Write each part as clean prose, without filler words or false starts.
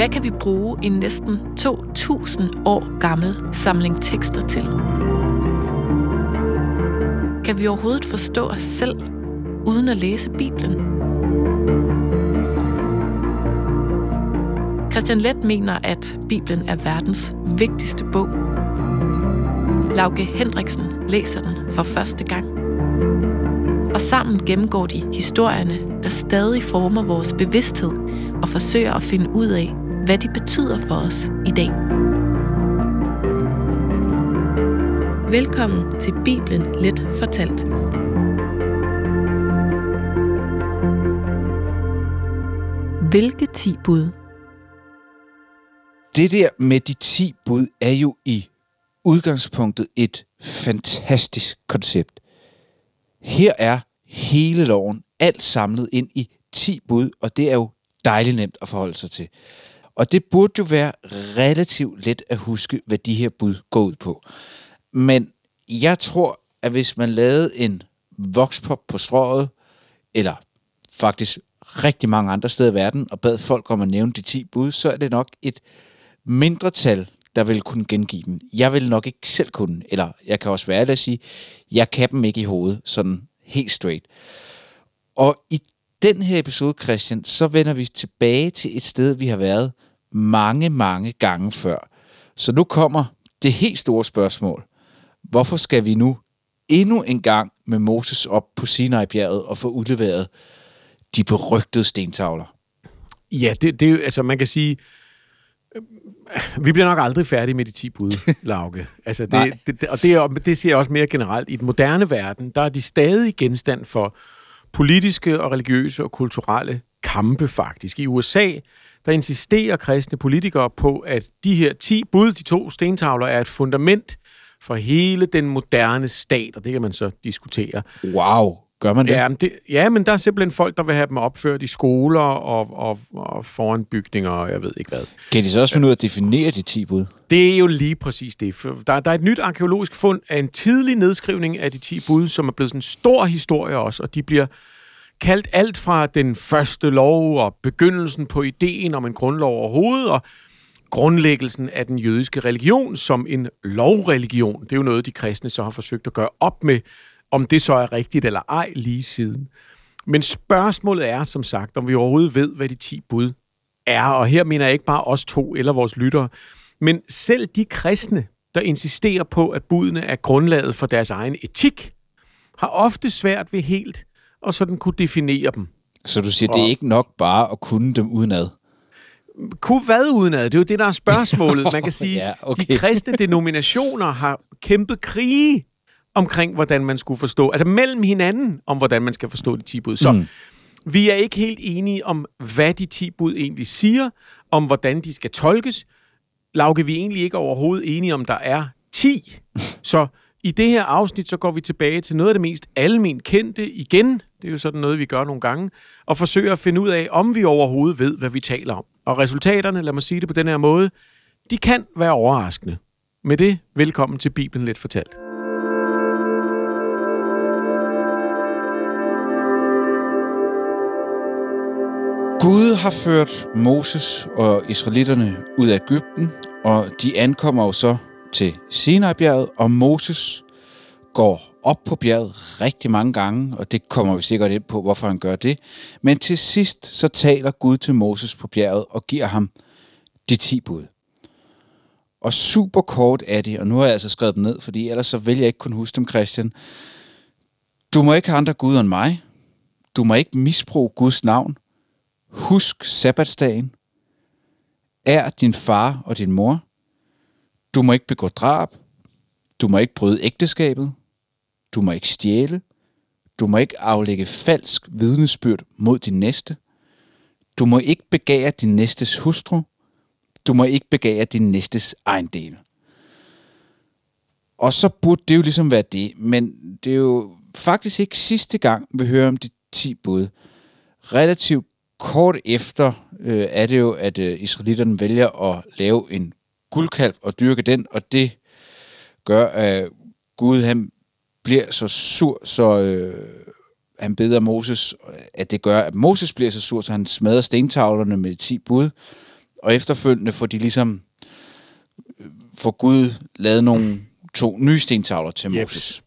Hvad kan vi bruge en næsten 2000 år gammel samling tekster til? Kan vi overhovedet forstå os selv, uden at læse Bibelen? Christian Leth mener, at Bibelen er verdens vigtigste bog. Lauke Hendriksen læser den for første gang. Og sammen gennemgår de historierne, der stadig former vores bevidsthed og forsøger at finde ud af, hvad de betyder for os i dag. Velkommen til Bibelen Let fortalt. Hvilke 10 bud? Det der med de 10 bud er jo i udgangspunktet et fantastisk koncept. Her er hele loven, alt samlet ind i 10 bud, og det er jo dejligt nemt at forholde sig til. Og det burde jo være relativt let at huske, hvad de her bud går ud på. Men jeg tror, at hvis man lavede en voxpop på Strøget, eller faktisk rigtig mange andre steder i verden, og bad folk om at nævne de 10 bud, så er det nok et mindretal, der vil kunne gengive dem. Jeg vil nok ikke selv kunne, eller jeg kan også være ærlig at sige, jeg kan dem ikke i hovedet, sådan helt straight. Og i den her episode, Christian, så vender vi tilbage til et sted, vi har været mange gange før. Så nu kommer det helt store spørgsmål. Hvorfor skal vi nu endnu en gang med Moses op på Sinai-bjerget og få udleveret de berygtede stentavler? Ja, det er jo, altså man kan sige, vi bliver nok aldrig færdige med de 10 bud, Lauke. Altså det siger jeg også mere generelt. I den moderne verden, der er de stadig genstand for politiske og religiøse og kulturelle kampe faktisk. I USA, der insisterer kristne politikere på, at de her 10 bud, de 2 stentavler, er et fundament for hele den moderne stat, og det kan man så diskutere. Wow, gør man det? Ja, men der er simpelthen folk, der vil have dem opført i skoler og foran bygninger, og jeg ved ikke hvad. Kan de så også finde ud af at definere de 10 bud? Det er jo lige præcis det. Der er et nyt arkæologisk fund af en tidlig nedskrivning af de 10 bud, som er blevet sådan en stor historie også, og de bliver kaldt alt fra den første lov og begyndelsen på ideen om en grundlov overhovedet, og grundlæggelsen af den jødiske religion som en lovreligion. Det er jo noget, de kristne så har forsøgt at gøre op med, om det så er rigtigt eller ej lige siden. Men spørgsmålet er, som sagt, om vi overhovedet ved, hvad de 10 bud er. Og her mener jeg ikke bare os 2 eller vores lyttere, men selv de kristne, der insisterer på, at budene er grundlaget for deres egen etik, har ofte svært ved helt at sådan kunne definere dem. Så du siger, det er ikke nok bare at kunne dem udenad? Kunne hvad udenad? Det er jo det, der er spørgsmålet. Man kan sige, ja, okay. De kristne denominationer har kæmpet krige omkring, hvordan man skulle forstå, altså mellem hinanden, om hvordan man skal forstå de 10 bud. Så vi er ikke helt enige om, hvad de 10 bud egentlig siger, om hvordan de skal tolkes. Lauke, vi er egentlig ikke overhovedet enige om, der er 10. Så i det her afsnit, så går vi tilbage til noget af det mest alment kendte igen. Det er jo sådan noget, vi gør nogle gange. Og forsøger at finde ud af, om vi overhovedet ved, hvad vi taler om. Og resultaterne, lad mig sige det på den her måde, de kan være overraskende. Med det, velkommen til Bibelen Let fortalt. Gud har ført Moses og israelitterne ud af Egypten, og de ankommer jo så til Sinai-bjerget, og Moses går op på bjerget rigtig mange gange, og det kommer vi sikkert ind på, hvorfor han gør det. Men til sidst så taler Gud til Moses på bjerget og giver ham de 10 bud. Og super kort er det, og nu har jeg altså skrevet dem ned, fordi ellers så vil jeg ikke kunne huske dem, Christian. Du må ikke have andre guder end mig. Du må ikke misbruge Guds navn. Husk sabbatsdagen. Ær din far og din mor. Du må ikke begå drab. Du må ikke bryde ægteskabet. Du må ikke stjæle. Du må ikke aflægge falsk vidnesbyrd mod din næste. Du må ikke begære din næstes hustru. Du må ikke begære din næstes ejendel. Og så burde det jo ligesom være det, men det er jo faktisk ikke sidste gang, vi hører om de 10 bud. Relativt kort efter er det jo, at israelitterne vælger at lave en guldkalv og dyrke den, og det gør, at Gud han bliver så sur, så han beder Moses, at det gør, at Moses bliver så sur, så han smadrer stentavlerne med de 10 bud, Og efterfølgende får de ligesom får Gud lavet 2 nye stentavler til Moses.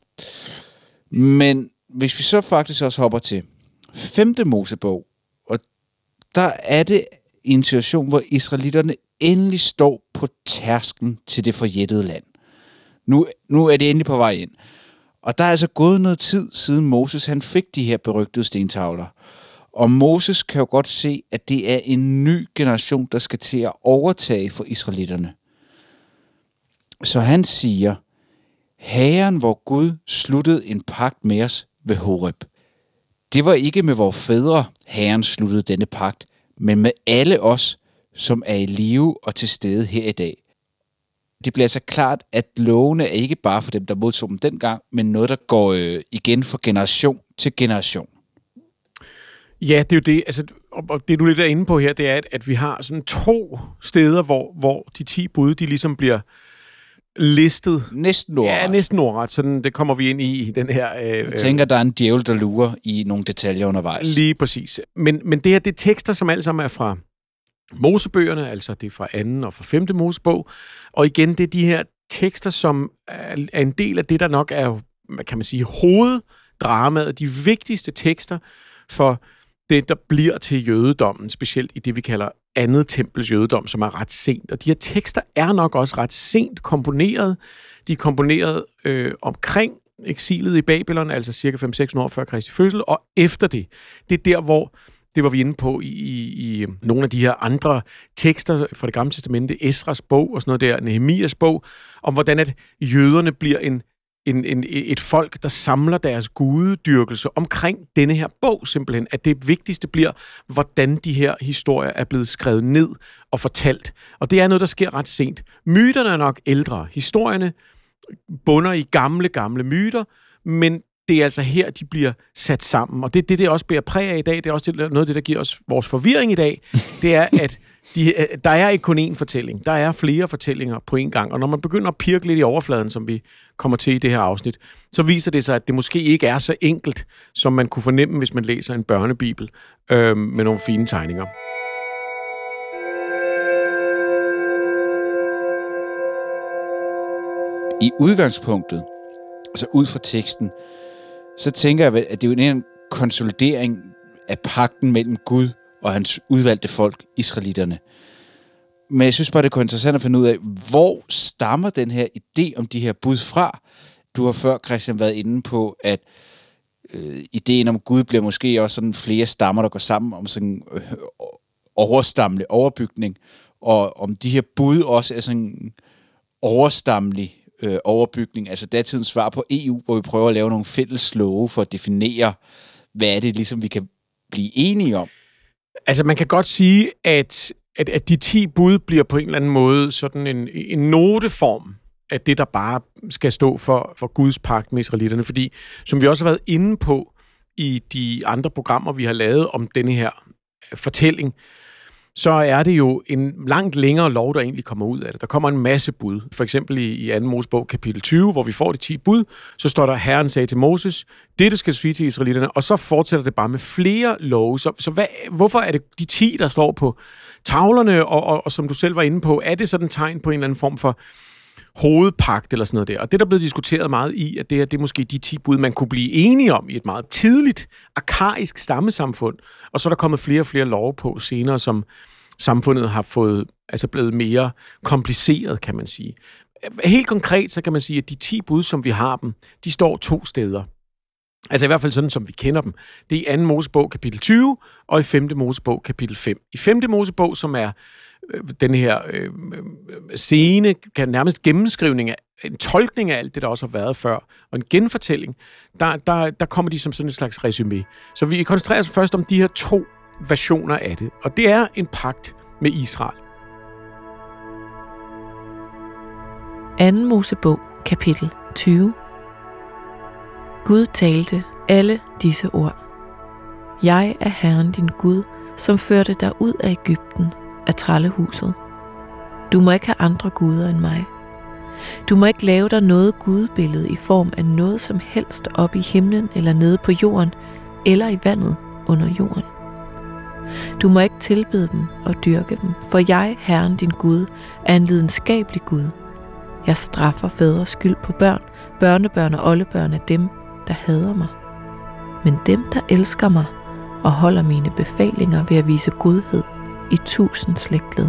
Men hvis vi så faktisk også hopper til 5. Mosebog, og der er det en situation, hvor israelitterne endelig står på tærsklen til det forjættede land. Nu er det endelig på vej ind. Og der er altså gået noget tid siden Moses han fik de her berygtede stentavler. Og Moses kan jo godt se, at det er en ny generation, der skal til at overtage for israelitterne. Så han siger, Herren, hvor Gud sluttede en pagt med os ved Horeb. Det var ikke med vores fædre, Herren sluttede denne pagt, men med alle os, som er i live og til stede her i dag. Det bliver altså klart, at lovene er ikke bare for dem, der modtog dem dengang, men noget, der går igen fra generation til generation. Ja, det er jo det. Altså, og det, du lidt er inde på her, det er, at vi har sådan 2 steder, hvor de 10 bud, de ligesom bliver listet. Næsten ordret. Ja, næsten ordret. Sådan, det kommer vi ind i den her... Jeg tænker, der er en djævel, der lurer i nogle detaljer undervejs. Lige præcis. Men det her, det er tekster, som alle sammen er fra Mosebøgerne, altså det er fra 2. og fra 5. Mosebog. Og igen, det er de her tekster, som er en del af det, der nok er, kan man sige, hoveddramaet, de vigtigste tekster for det, der bliver til jødedommen, specielt i det, vi kalder andet tempels jødedom, som er ret sent. Og de her tekster er nok også ret sent komponeret. De er komponeret omkring eksilet i Babylon, altså cirka 500-600 år før Kristi fødsel, og efter det. Det er der, hvor det var vi inde på i nogle af de her andre tekster fra det gamle testamente, Esras bog og sådan noget der, Nehemias bog, om hvordan at jøderne bliver et folk, der samler deres gudedyrkelse omkring denne her bog, simpelthen. At det vigtigste bliver, hvordan de her historier er blevet skrevet ned og fortalt. Og det er noget, der sker ret sent. Myterne er nok ældre. Historierne bunder i gamle myter, men det er altså her, de bliver sat sammen. Og det også bærer præg af i dag, det er også noget af det, der giver os vores forvirring i dag, det er, at der er ikke kun én fortælling. Der er flere fortællinger på én gang. Og når man begynder at pirke lidt i overfladen, som vi kommer til i det her afsnit, så viser det sig, at det måske ikke er så enkelt, som man kunne fornemme, hvis man læser en børnebibel med nogle fine tegninger. I udgangspunktet, altså ud fra teksten, så tænker jeg, at det er jo en konsolidering af pagten mellem Gud og hans udvalgte folk, israelitterne. Men jeg synes bare, det er interessant at finde ud af, hvor stammer den her idé om de her bud fra? Du har før, Christian, været inde på, at ideen om Gud bliver måske også sådan flere stammer, der går sammen om sådan overstammelig overbygning, og om de her bud også er sådan overstammelig overbygning, altså datidens svar på EU, hvor vi prøver at lave nogle fælles love for at definere, hvad er det ligesom, vi kan blive enige om. Altså, man kan godt sige, at de 10 bud bliver på en eller anden måde sådan en noteform af det, der bare skal stå for Guds pagt med israelitterne. Fordi, som vi også har været inde på i de andre programmer, vi har lavet om denne her fortælling, så er det jo en langt længere lov, der egentlig kommer ud af det. Der kommer en masse bud. For eksempel i 2. Mosebog kapitel 20, hvor vi får de 10 bud, så står der, Herren sagde til Moses, dette skal sige til israelitterne, og så fortsætter det bare med flere love. Så hvorfor er det de 10, der står på tavlerne, og som du selv var inde på, er det sådan et tegn på en eller anden form for hovedpagt eller sådan noget der? Og det, der er blevet diskuteret meget i, at det er måske de 10 bud, man kunne blive enige om i et meget tidligt, arkaisk stammesamfund, og så er der kommet flere og flere love på senere, som samfundet har fået, altså blevet mere kompliceret, kan man sige. Helt konkret, så kan man sige, at de 10 bud, som vi har dem, de står 2 steder. Altså i hvert fald sådan, som vi kender dem. Det er i 2. Mosebog kapitel 20, og i 5. Mosebog kapitel 5. I 5. Mosebog, som er den her scene, kan nærmest gennemskrivning af en tolkning af alt det, der også har været før, og en genfortælling, der kommer de som sådan et slags resumé. Så vi koncentrerer os først om de her 2 versioner af det, og det er en pagt med Israel. 2. Mosebog, kapitel 20. Gud talte alle disse ord. Jeg er Herren din Gud, som førte dig ud af Egypten, af trællehuset. Du må ikke have andre guder end mig. Du må ikke lave dig noget gudbillede i form af noget som helst op i himlen eller nede på jorden, eller i vandet under jorden. Du må ikke tilbede dem og dyrke dem, for jeg, Herren din Gud, er en lidenskabelig Gud. Jeg straffer fædres skyld på børn, børnebørn og oldebørn af dem, der hader mig. Men dem, der elsker mig og holder mine befalinger ved at vise godhed i 1000 slægtled.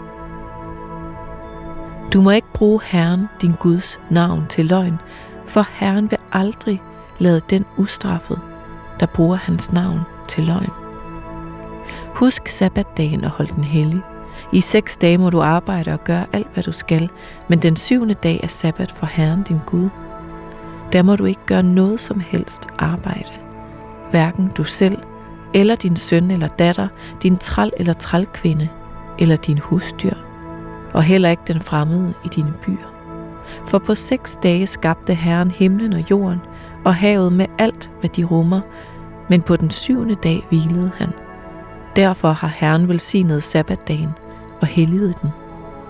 Du må ikke bruge Herren, din Guds navn til løgn, for Herren vil aldrig lade den ustraffet, der bruger hans navn til løgn. Husk sabbatdagen og hold den hellig. I 6 dage må du arbejde og gøre alt, hvad du skal, men den 7. dag er sabbat for Herren din Gud. Der må du ikke gøre noget som helst arbejde. Hverken du selv, eller din søn eller datter, din træl eller trælkvinde, eller din husdyr, og heller ikke den fremmede i dine byer. For på 6 dage skabte Herren himlen og jorden, og havet med alt, hvad de rummer, men på den 7. dag hvilede han. Derfor har Herren velsignet sabbatdagen og helliget den.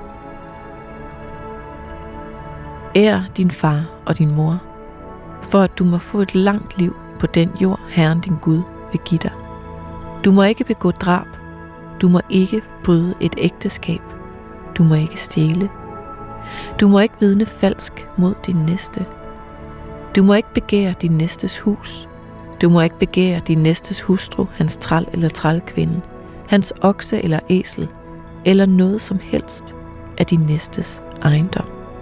Ær din far og din mor, for at du må få et langt liv på den jord, Herren din Gud vil give dig. Du må ikke begå drab. Du må ikke bryde et ægteskab. Du må ikke stjæle. Du må ikke vidne falsk mod din næste. Du må ikke begære din næstes hus. Du må ikke begære din næstes hustru, hans træl eller trælkvinde, hans okse eller æsel, eller noget som helst af din næstes ejendom.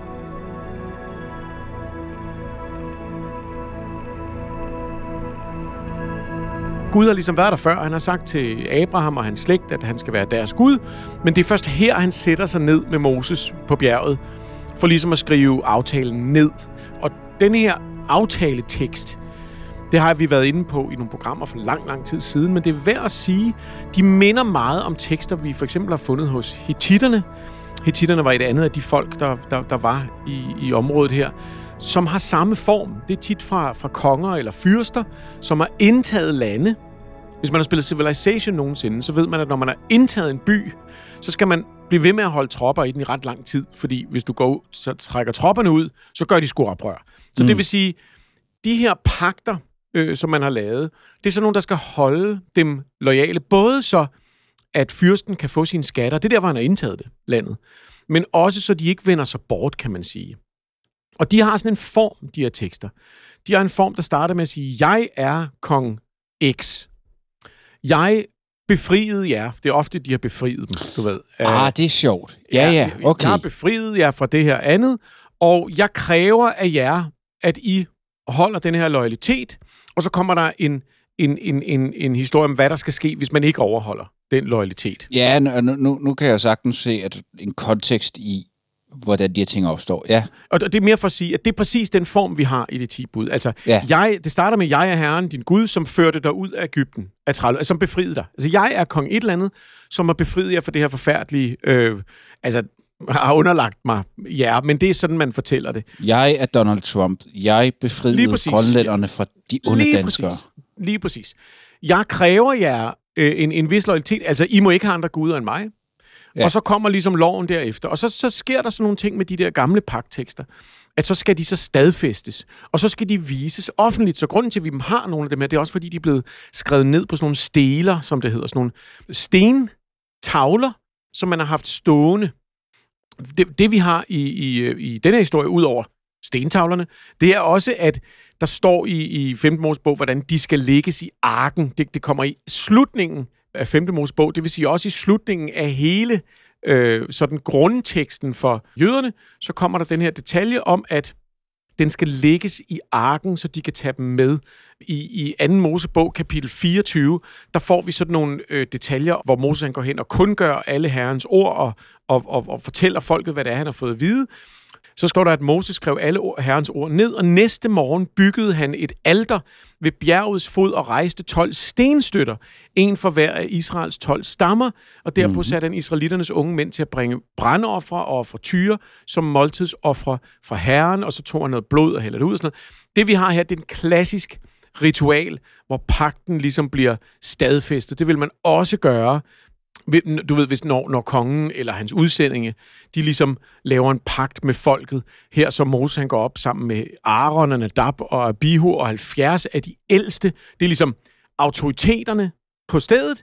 Gud har ligesom været der før. Han har sagt til Abraham og hans slægt, at han skal være deres Gud. Men det er først her, han sætter sig ned med Moses på bjerget, for ligesom at skrive aftalen ned. Og denne her aftaletekst, det har vi været inde på i nogle programmer for lang tid siden, men det er værd at sige, de minder meget om tekster, vi for eksempel har fundet hos hittitterne. Hittitterne var et andet af de folk, der var i området her, som har samme form. Det er tit fra konger eller fyrster, som har indtaget lande. Hvis man har spillet Civilization nogensinde, så ved man, at når man har indtaget en by, så skal man blive ved med at holde tropper i den i ret lang tid, fordi hvis du går ud, så trækker tropperne ud, så gør de sgu oprør. Så det vil sige, de her pagter, som man har lavet, det er sådan nogle, der skal holde dem loyale, både så, at fyrsten kan få sine skatter, det er der, hvor han har indtaget det, landet, men også så de ikke vender sig bort, kan man sige. Og de har sådan en form, de her tekster. De har en form, der starter med at sige, jeg er kong X. Jeg befriede jer. Det er ofte, de har befriet dem, du ved. Det er sjovt. Ja, okay. Jeg har befriet jer fra det her andet, og jeg kræver af jer, at I holder den her loyalitet, og så kommer der en historie om, hvad der skal ske, hvis man ikke overholder den loyalitet. Ja, nu kan jeg sagtens se, at en kontekst i, hvordan de her ting opstår. Ja. Og det er mere for at sige, at det er præcis den form, vi har i de 10 bud. Altså, det starter med, jeg er Herren, din Gud, som førte dig ud af Egypten, som befriede dig. Altså, jeg er kong et eller andet, som har befriet jer for det her forfærdelige, har underlagt mig jer, men det er sådan, man fortæller det. Jeg er Donald Trump. Jeg befriede grønlænderne fra de onde danskere. Lige præcis. Jeg kræver jer en vis loyalitet. Altså, I må ikke have andre guder end mig. Ja. Og så kommer ligesom loven derefter. Og så sker der sådan nogle ting med de der gamle pagttekster, at så skal de så stadfæstes, og så skal de vises offentligt. Så grunden til, at vi har nogle af dem her, det er også fordi, de er blevet skrevet ned på sådan nogle steler, som det hedder, sådan nogle stentavler, som man har haft stående. Det vi har i denne historie, ud over stentavlerne, det er også, at der står i 5. Mosebog, hvordan de skal lægges i arken. Det kommer i slutningen af 5. Mosebog, det vil sige også i slutningen af hele sådan grundteksten for jøderne, så kommer der den her detalje om, at den skal lægges i arken, så de kan tage dem med. I 2. Mosebog, kapitel 24, der får vi sådan nogle detaljer, hvor Moses han går hen og kundgør alle Herrens ord og fortæller folket, hvad det er, han har fået at vide. Så står der, at Moses skrev alle Herrens ord ned, og næste morgen byggede han et alter ved bjergets fod og rejste 12 stenstøtter, en for hver af Israels 12 stammer, og derpå satte han israelitternes unge mænd til at bringe brandofre og fortyre som måltidsofre fra Herren, og så tog han noget blod og hældte det ud og sådan noget. Det vi har her, det er en klassisk ritual, hvor pagten ligesom bliver stadfæstet. Det vil man også gøre, du ved, hvis når kongen eller hans udsendinge, de ligesom laver en pagt med folket. Her som Moses, han går op sammen med Aaron og Nadab og Abihu og 70 af de ældste. Det er ligesom autoriteterne på stedet,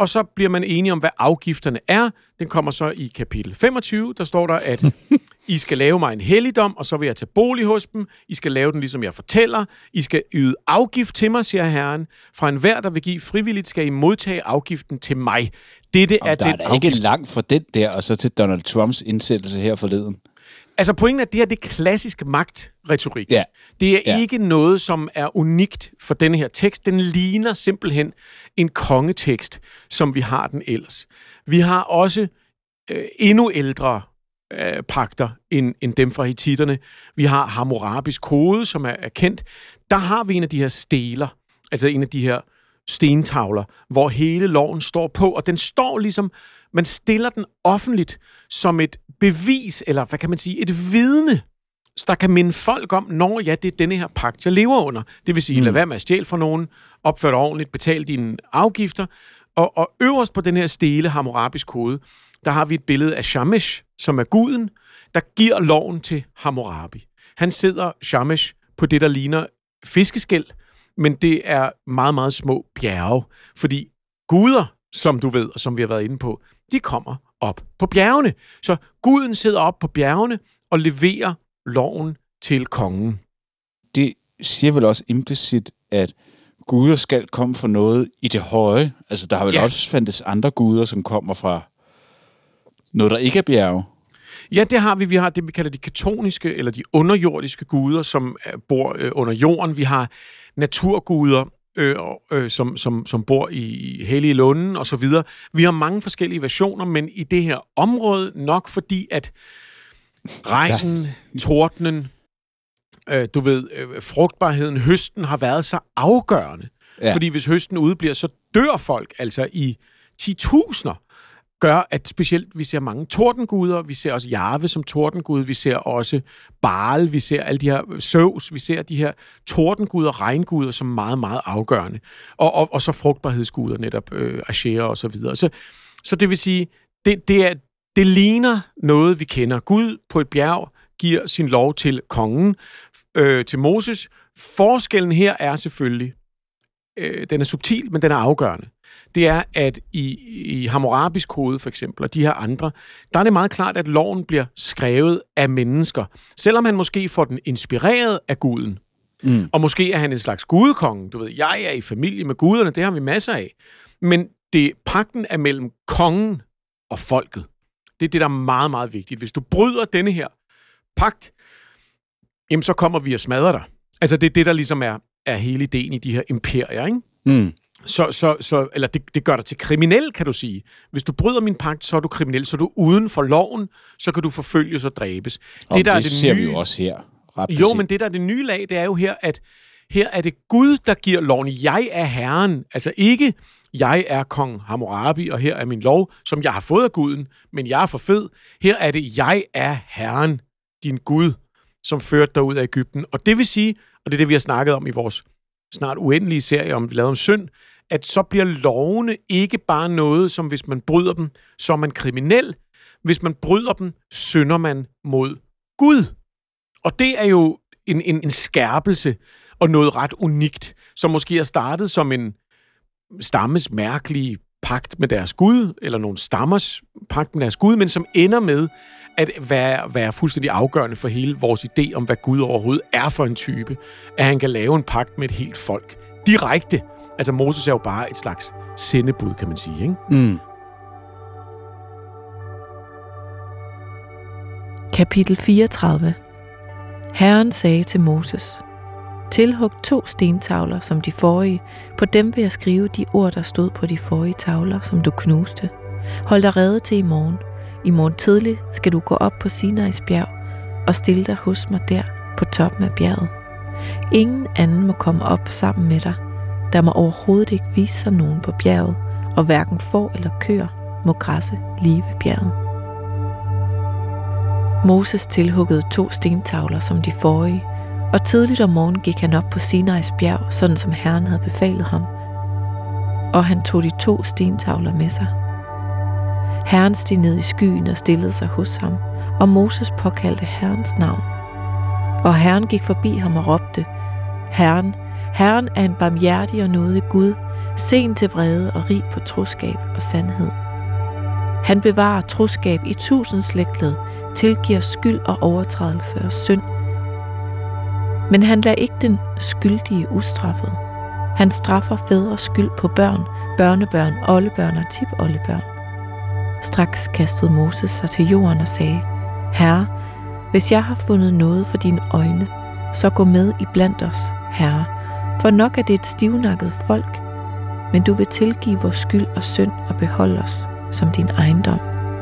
og så bliver man enige om, hvad afgifterne er. Den kommer så i kapitel 25. Der står der, at I skal lave mig en helligdom, og så vil jeg tage bolig hos dem. I skal lave den, ligesom jeg fortæller. I skal yde afgift til mig, siger Herren. Fra enhver, der vil give frivilligt, skal I modtage afgiften til mig. Dette er der den er da ikke langt fra den der, og så til Donald Trumps indsættelse her forleden. Altså pointen er, at det her det er klassisk magtretorik. Ja. Det er ikke noget, som er unikt for denne her tekst. Den ligner simpelthen en kongetekst, som vi har den ellers. Vi har også endnu ældre pagter end dem fra hititterne. Vi har Hammurabis kode, som er kendt. Der har vi en af de her steler, altså en af de her stentavler, hvor hele loven står på, og den står ligesom, man stiller den offentligt som et bevis, eller hvad kan man sige, et vidne, der kan minde folk om, når ja, det er denne her pagt, jeg lever under. Det vil sige, lad være med at stjæle fra nogen, opfør dig ordentligt, betal dine afgifter, og øverst på den her stele, Hammurabis kode, der har vi et billede af Shamash, som er guden, der giver loven til Hammurabi. Han sidder, Shamash, på det, der ligner fiskeskæl, men det er meget, meget små bjerge, fordi guder, som du ved, og som vi har været inde på, de kommer op på bjergene. Så guden sidder op på bjergene og leverer loven til kongen. Det siger vel også implicit, at guder skal komme fra noget i det høje. Altså, der har vel også fandtes andre guder, som kommer fra noget, der ikke er bjerge. Ja, det har vi. Vi har det, vi kalder de ketoniske, eller de underjordiske guder, som bor under jorden. Vi har naturguder, som bor i hellige lunden og så videre. Vi har mange forskellige versioner, men i det her område nok fordi, at regnen, tordenen, frugtbarheden, høsten har været så afgørende. Ja. Fordi hvis høsten udebliver, så dør folk altså i 10.000'er. Gør, at specielt vi ser mange tordenguder, vi ser også Jahve som tordengud, vi ser også Baal, vi ser alle de her Zeus, vi ser de her tordenguder, regnguder som meget, meget afgørende. Og så frugtbarhedsguder, netop Asherah og så videre. Så det vil sige, det ligner noget, vi kender. Gud på et bjerg giver sin lov til kongen, til Moses. Forskellen her er selvfølgelig, den er subtil, men den er afgørende. Det er, at i Hammurabis kode for eksempel, og de her andre, der er det meget klart, at loven bliver skrevet af mennesker. Selvom han måske får den inspireret af guden, og måske er han en slags gudekonge. Du ved, jeg er i familie med guderne, det har vi masser af. Men pagten er mellem kongen og folket. Det er det, der er meget, meget vigtigt. Hvis du bryder denne her pagt, jamen så kommer vi og smadrer dig. Altså det er det, der ligesom er hele ideen i de her imperier, ikke? Eller det gør dig til kriminel, kan du sige. Hvis du bryder min pagt, så er du kriminel, så er du uden for loven, så kan du forfølges og dræbes. Det ser vi jo også her. Jo, men det der er det nye lag, det er jo her, at her er det Gud, der giver loven. Jeg er Herren, altså ikke jeg er kong Hammurabi, og her er min lov, som jeg har fået af guden, men jeg er for fed. Her er det, jeg er Herren, din Gud, som førte dig ud af Egypten. Og det vil sige, og det er det, vi har snakket om i vores snart uendelige serie, om vi lavede om synd, at så bliver lovene ikke bare noget, som hvis man bryder dem, så er man kriminel. Hvis man bryder dem, synder man mod Gud. Og det er jo en skærpelse og noget ret unikt, som måske er startet som en stammes mærkelige pagt med deres Gud, eller nogle stammers pagt med deres Gud, men som ender med at være fuldstændig afgørende for hele vores idé om, hvad Gud overhovedet er for en type, at han kan lave en pagt med et helt folk. Direkte. Altså Moses er jo bare et slags sendebud, kan man sige, ikke? Kapitel 34. Herren sagde til Moses: Tilhug 2 stentavler som de forrige. På dem vil jeg skrive de ord, der stod på de forrige tavler, som du knuste. Hold dig rede til i morgen. I morgen tidlig skal du gå op på Sinais bjerg og stille dig hos mig der på toppen af bjerget. Ingen anden må komme op sammen med dig. Der må overhovedet ikke vise sig nogen på bjerget, og hverken får eller køer må græsse lige ved bjerget. Moses tilhuggede 2 stentavler som de forrige, og tidligt om morgenen gik han op på Sinais bjerg, sådan som Herren havde befalet ham. Og han tog de 2 stentavler med sig. Herren steg ned i skyen og stillede sig hos ham, og Moses påkaldte Herrens navn. Og Herren gik forbi ham og råbte: Herren, Herren er en barmhjertig og nådig Gud, sen til vrede og rig på troskab og sandhed. Han bevarer troskab i 1000 slægtled, tilgiver skyld og overtrædelse og synd. Men han lader ikke den skyldige ustraffet. Han straffer fædres skyld på børn, børnebørn, oldebørn og tipoldebørn. Straks kastede Moses sig til jorden og sagde: Herre, hvis jeg har fundet noget for dine øjne, så gå med i blandt os, Herre, for nok er det et stivnakket folk, men du vil tilgive vores skyld og synd og beholde os som din ejendom.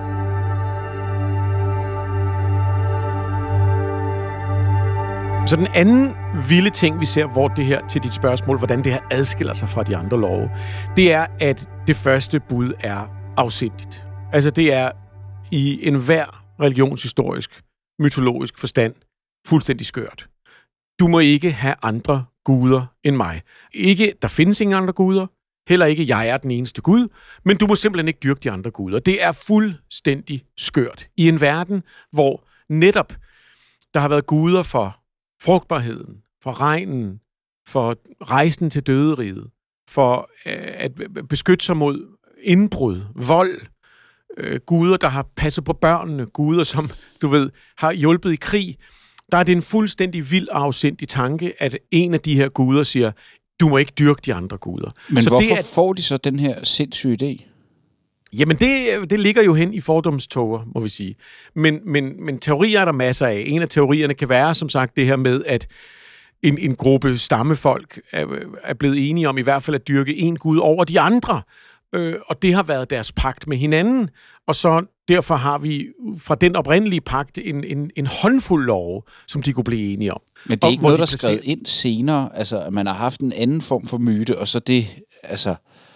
Så den anden vilde ting, vi ser, hvor det her, til dit spørgsmål, hvordan det her adskiller sig fra de andre love, det er, at det første bud er afsindigt. Altså det er i enhver religionshistorisk, mytologisk forstand fuldstændig skørt. Du må ikke have andre guder end mig. Ikke, der findes ingen andre guder, heller ikke jeg er den eneste gud, men du må simpelthen ikke dyrke de andre guder. Det er fuldstændig skørt. I en verden, hvor netop der har været guder for frugtbarheden, for regnen, for rejsen til døderiget, for at beskytte sig mod indbrud, vold, guder, der har passet på børnene, guder, som, du ved, har hjulpet i krig. Der er det en fuldstændig vild og afsindig tanke, at en af de her guder siger, du må ikke dyrke de andre guder. Men så hvorfor får de så den her sindssyge idé? Jamen, det ligger jo hen i fordomstoger, må vi sige. Men teorier er der masser af. En af teorierne kan være, som sagt, det her med, at en gruppe stammefolk er blevet enige om i hvert fald at dyrke en gud over de andre. Og det har været deres pagt med hinanden. Og så derfor har vi fra den oprindelige pagt en håndfuld love, som de kunne blive enige om. Men det er ikke noget, der er skrevet ind senere? Altså, at man har haft en anden form for myte, og så det, altså...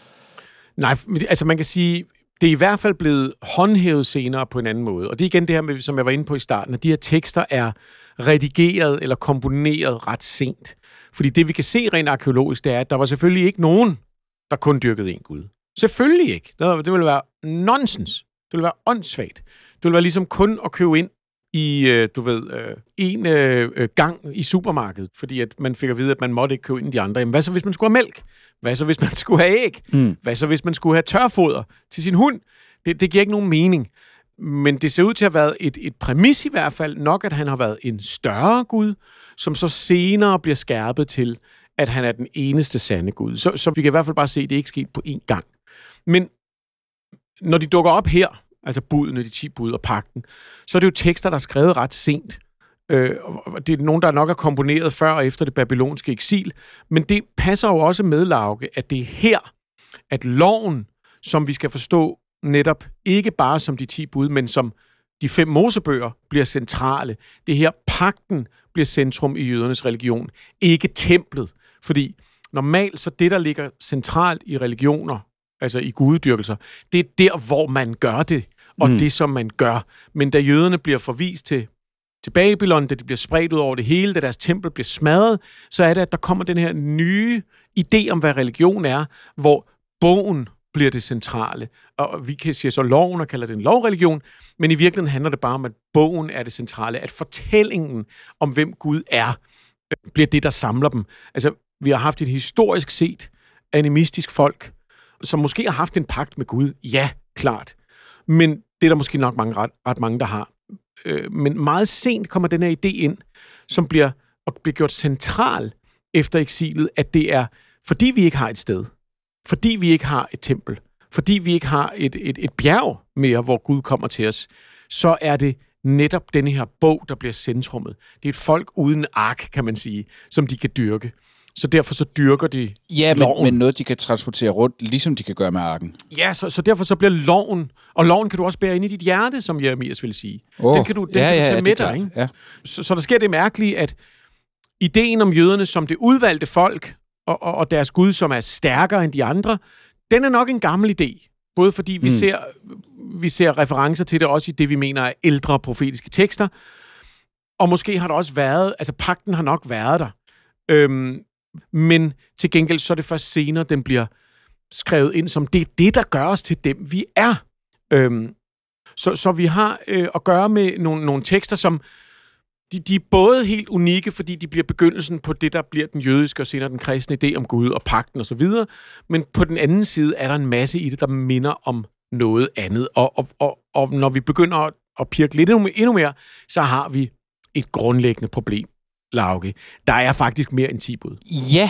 Nej, altså man kan sige, det er i hvert fald blevet håndhævet senere på en anden måde. Og det er igen det her, med, som jeg var inde på i starten, at de her tekster er redigeret eller komponeret ret sent. Fordi det, vi kan se rent arkeologisk, det er, at der var selvfølgelig ikke nogen, der kun dyrkede en gud. Selvfølgelig ikke. Det ville være nonsens. Det ville være åndssvagt. Det ville være ligesom kun at købe ind i, en gang i supermarkedet, fordi at man fik at vide, at man måtte ikke købe ind i de andre. Jamen, hvad så, hvis man skulle have mælk? Hvad så, hvis man skulle have æg? Hvad så, hvis man skulle have tørfoder til sin hund? Det giver ikke nogen mening. Men det ser ud til at have været et præmis i hvert fald, nok at han har været en større gud, som så senere bliver skærpet til, at han er den eneste sande gud. Så vi kan i hvert fald bare se, at det ikke er sket på én gang. Men når de dukker op her, altså budene, de 10 bud og pagten, så er det jo tekster, der er skrevet ret sent. Det er nogen, der nok er komponeret før og efter det babylonske eksil, men det passer jo også med, Lauke, at det er her, at loven, som vi skal forstå netop ikke bare som de 10 bud, men som de 5 mosebøger, bliver centrale. Det her, pagten bliver centrum i jødernes religion, ikke templet. Fordi normalt så det, der ligger centralt i religioner, altså i gudedyrkelser, det er der, hvor man gør det, og det, som man gør. Men da jøderne bliver forvist til Babylon, da det bliver spredt ud over det hele, da deres tempel bliver smadret, så er det, at der kommer den her nye idé om, hvad religion er, hvor bogen bliver det centrale. Og vi kan sige så loven og kalder det en lovreligion, men i virkeligheden handler det bare om, at bogen er det centrale, at fortællingen om, hvem Gud er, bliver det, der samler dem. Altså, vi har haft et historisk set animistisk folk, som måske har haft en pagt med Gud. Ja, klart. Men det er der måske nok ret mange, der har. Men meget sent kommer den her idé ind, som bliver gjort central efter eksilet, at det er, fordi vi ikke har et sted, fordi vi ikke har et tempel, fordi vi ikke har et bjerg mere, hvor Gud kommer til os, så er det netop denne her bog, der bliver centrummet. Det er et folk uden ark, kan man sige, som de kan dyrke. Så derfor så dyrker de loven. Men noget, de kan transportere rundt, ligesom de kan gøre med arken. Ja, så derfor så bliver loven, og loven kan du også bære ind i dit hjerte, som Jeremias vil sige. Den kan du tage med dig, ikke? Ja. Så der sker det mærkelige, at ideen om jøderne som det udvalgte folk, og deres Gud, som er stærkere end de andre, den er nok en gammel idé. Både fordi vi ser referencer til det også i det, vi mener er ældre profetiske tekster, og måske har der også været, altså pagten har nok været der. Men til gengæld så er det først senere, den bliver skrevet ind som, det er det, der gør os til dem, vi er. Så vi har at gøre med nogle tekster, som de er både helt unikke, fordi de bliver begyndelsen på det, der bliver den jødiske og senere den kristne idé om Gud og pagten og så videre. Men på den anden side er der en masse i det, der minder om noget andet. Og når vi begynder at pirke lidt endnu mere, så har vi et grundlæggende problem, Lauke. Der er faktisk mere end 10 bud. Ja.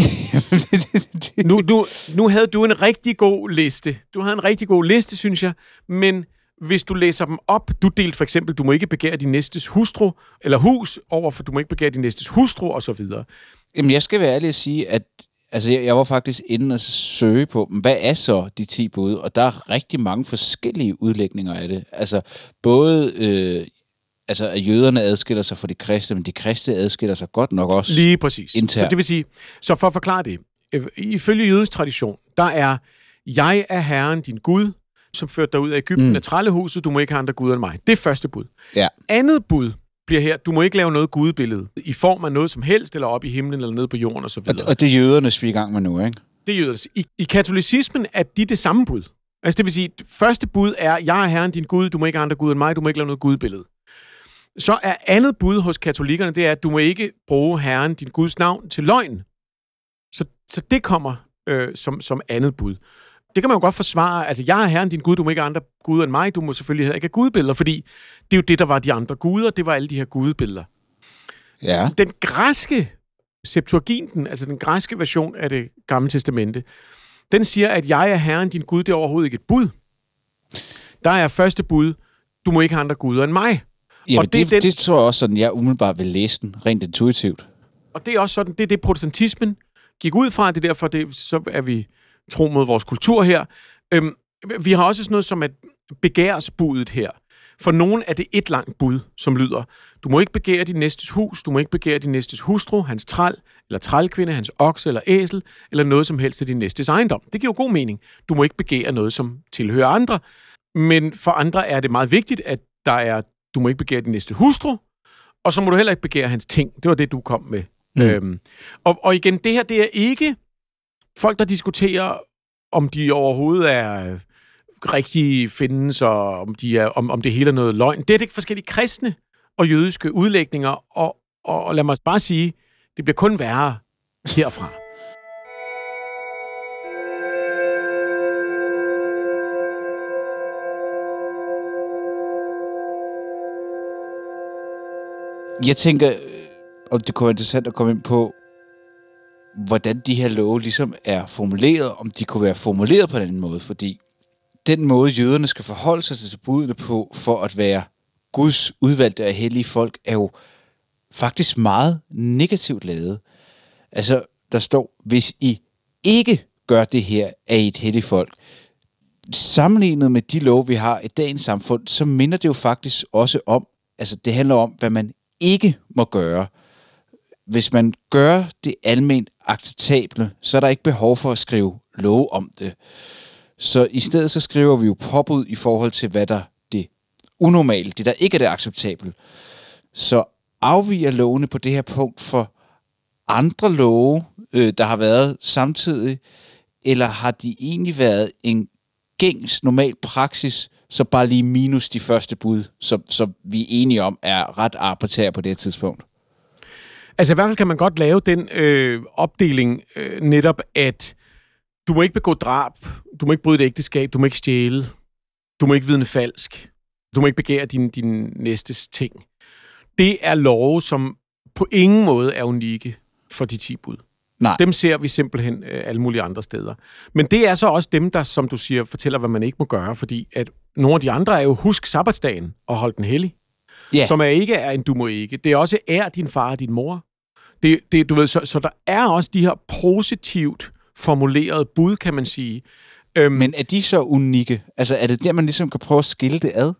Nu havde du en rigtig god liste. Du havde en rigtig god liste, synes jeg. Men hvis du læser dem op, du delte for eksempel, du må ikke begære din næstes hustru, eller hus, overfor du må ikke begære din næstes hustru, og så videre. Jamen, jeg skal være ærlig at sige, at jeg var faktisk inde og søge på, hvad er så de 10 bud? Og der er rigtig mange forskellige udlægninger af det. Altså, både at jøderne adskiller sig fra de kristne, men de kristne adskiller sig godt nok også. Lige præcis. Internt. Så det vil sige, så for at forklare det, ifølge jødisk tradition, der er, jeg er Herren, din Gud, som førte dig ud af Egypten af trællehuset, du må ikke have andre guder end mig. Det er første bud. Ja. Andet bud bliver her, du må ikke lave noget gudebillede i form af noget som helst, eller op i himlen, eller nede på jorden, og så videre. Og det er jøderne, vi er i gang med nu, ikke? Det er jøderne. I katolicismen er de det samme bud. Altså det vil sige, første bud er, jeg er Herren, din Gud, du må ikke have andre guder end mig, du må ikke lave noget gudebillede. Så er andet bud hos katolikkerne, det er, at du må ikke bruge Herren, din Guds navn, til løgn. Så det kommer som andet bud. Det kan man jo godt forsvare. Altså, jeg er Herren, din Gud, du må ikke have andre guder end mig, du må selvfølgelig heller ikke have gudebilleder, fordi det er jo det, der var de andre guder, det var alle de her gudebilleder. Ja. Den græske Septuaginten, altså den græske version af det gamle testamente, den siger, at jeg er Herren, din Gud, det er overhovedet ikke et bud. Der er første bud, du må ikke have andre guder end mig. Jamen, det tror jeg også sådan, jeg umiddelbart vil læse den, rent intuitivt. Og det er også sådan, det er det protestantismen gik ud fra, det derfor, så er vi tro mod vores kultur her. Vi har også sådan noget som at begærsbudet her. For nogen er det et langt bud, som lyder, du må ikke begære din næstes hus, du må ikke begære din næstes hustru, hans træl, eller trælkvinde, hans okse eller æsel, eller noget som helst af din næstes ejendom. Det giver jo god mening. Du må ikke begære noget, som tilhører andre. Men for andre er det meget vigtigt, at der er, du må ikke begære din næste hustru, og så må du heller ikke begære hans ting. Det var det, du kom med. Og igen, det her, det er ikke folk, der diskuterer, om de overhovedet er rigtige findes, og om det hele er noget løgn. Det er det forskellige kristne og jødiske udlægninger, og lad mig bare sige, det bliver kun værre herfra. Jeg tænker, om det kunne være interessant at komme ind på, hvordan de her love ligesom er formuleret, om de kunne være formuleret på en anden måde, fordi den måde, jøderne skal forholde sig til budene på, for at være Guds udvalgte og hellige folk, er jo faktisk meget negativt lavet. Altså, der står, hvis I ikke gør det her, er I et helligt folk. Sammenlignet med de love, vi har i dagens samfund, så minder det jo faktisk også om, altså det handler om, hvad man ikke må gøre. Hvis man gør det alment acceptable, så er der ikke behov for at skrive love om det. Så i stedet så skriver vi jo påbud i forhold til, hvad der det unormale, det der ikke er det acceptabel. Så afviger lovene på det her punkt for andre love, der har været samtidig, eller har de egentlig været en gængs normal praksis, så bare lige minus de første bud, som vi er enige om er ret arbitrære på det her tidspunkt? Altså i hvert fald kan man godt lave den opdeling netop, at du må ikke begå drab, du må ikke bryde et ægteskab, du må ikke stjæle, du må ikke vidne falsk, du må ikke begære din næstes ting. Det er love, som på ingen måde er unikke for de 10 bud. Nej. Dem ser vi simpelthen alle mulige andre steder. Men det er så også dem, der, som du siger, fortæller, hvad man ikke må gøre, fordi at nogle af de andre er jo husk sabbatsdagen og hold den hellig. Yeah. Som ikke er en du må ikke. Det er også ær din far og din mor. Du ved, så der er også de her positivt formulerede bud, kan man sige. Men er de så unikke? Altså er det der, man ligesom kan prøve at skille det ad?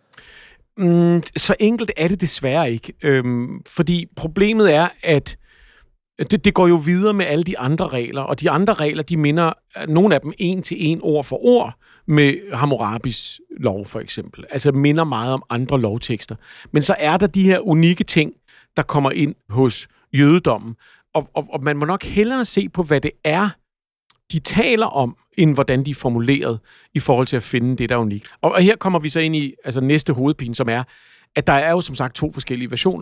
Så enkelt er det desværre ikke. Fordi problemet er, at det går jo videre med alle de andre regler, og de andre regler, de minder nogle af dem en til en ord for ord med Hammurabis lov, for eksempel. Altså minder meget om andre lovtekster. Men så er der de her unikke ting, der kommer ind hos jødedommen, og man må nok hellere se på, hvad det er, de taler om, end hvordan de er formuleret i forhold til at finde det, der er unikt. Og her kommer vi så ind i næste hovedpine, som er, at der er jo som sagt 2 forskellige versioner.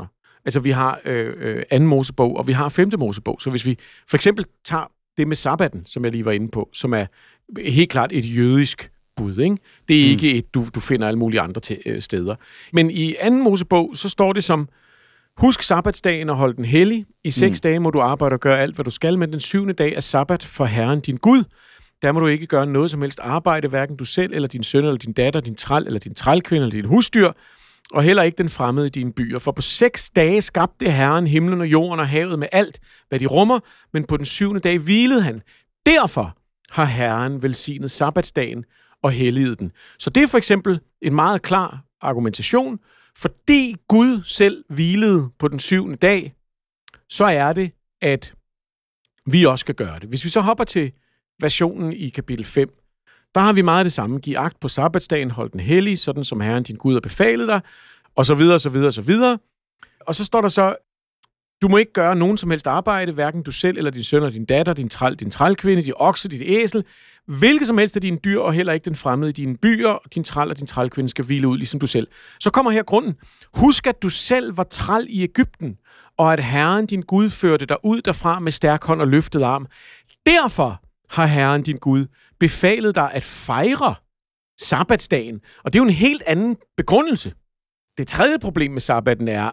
Altså, vi har 2. Mosebog, og vi har 5. Mosebog. Så hvis vi for eksempel tager det med sabbaten, som jeg lige var inde på, som er helt klart et jødisk bud, ikke? Det er ikke et, du finder alle mulige andre steder. Men i 2. Mosebog, så står det som, husk sabbatsdagen og hold den hellig. I 6 dage må du arbejde og gøre alt, hvad du skal, men den 7. dag er sabbat for Herren din Gud. Der må du ikke gøre noget som helst arbejde, hverken du selv, eller din søn, eller din datter, din træl, eller din trælkvinde, eller din husdyr, og heller ikke den fremmede i dine byer. For på 6 dage skabte Herren himlen og jorden og havet med alt, hvad de rummer, men på den 7. dag hvilede han. Derfor har Herren velsignet sabbatsdagen og helliget den. Så det er for eksempel en meget klar argumentation. Fordi Gud selv hvilede på den 7. dag, så er det, at vi også skal gøre det. Hvis vi så hopper til versionen i kapitel 5, der har vi meget det samme. Giv agt på sabbatsdagen, hold den hellig, sådan som Herren din Gud har befalet dig, og så videre, så videre, så videre. Og så står der så, du må ikke gøre nogen som helst arbejde, hverken du selv, eller din søn, eller din datter, din træl, din trælkvinde, din okse, dit æsel, hvilket som helst af dine dyr, og heller ikke den fremmede i dine byer, din træl og din trælkvinde skal hvile ud, ligesom du selv. Så kommer her grunden. Husk, at du selv var træl i Egypten, og at Herren din Gud førte dig ud derfra med stærk hånd og løftet arm. Derfor har Herren din Gud befalet dig at fejre sabbatsdagen. Og det er jo en helt anden begrundelse. Det tredje problem med sabbaten er,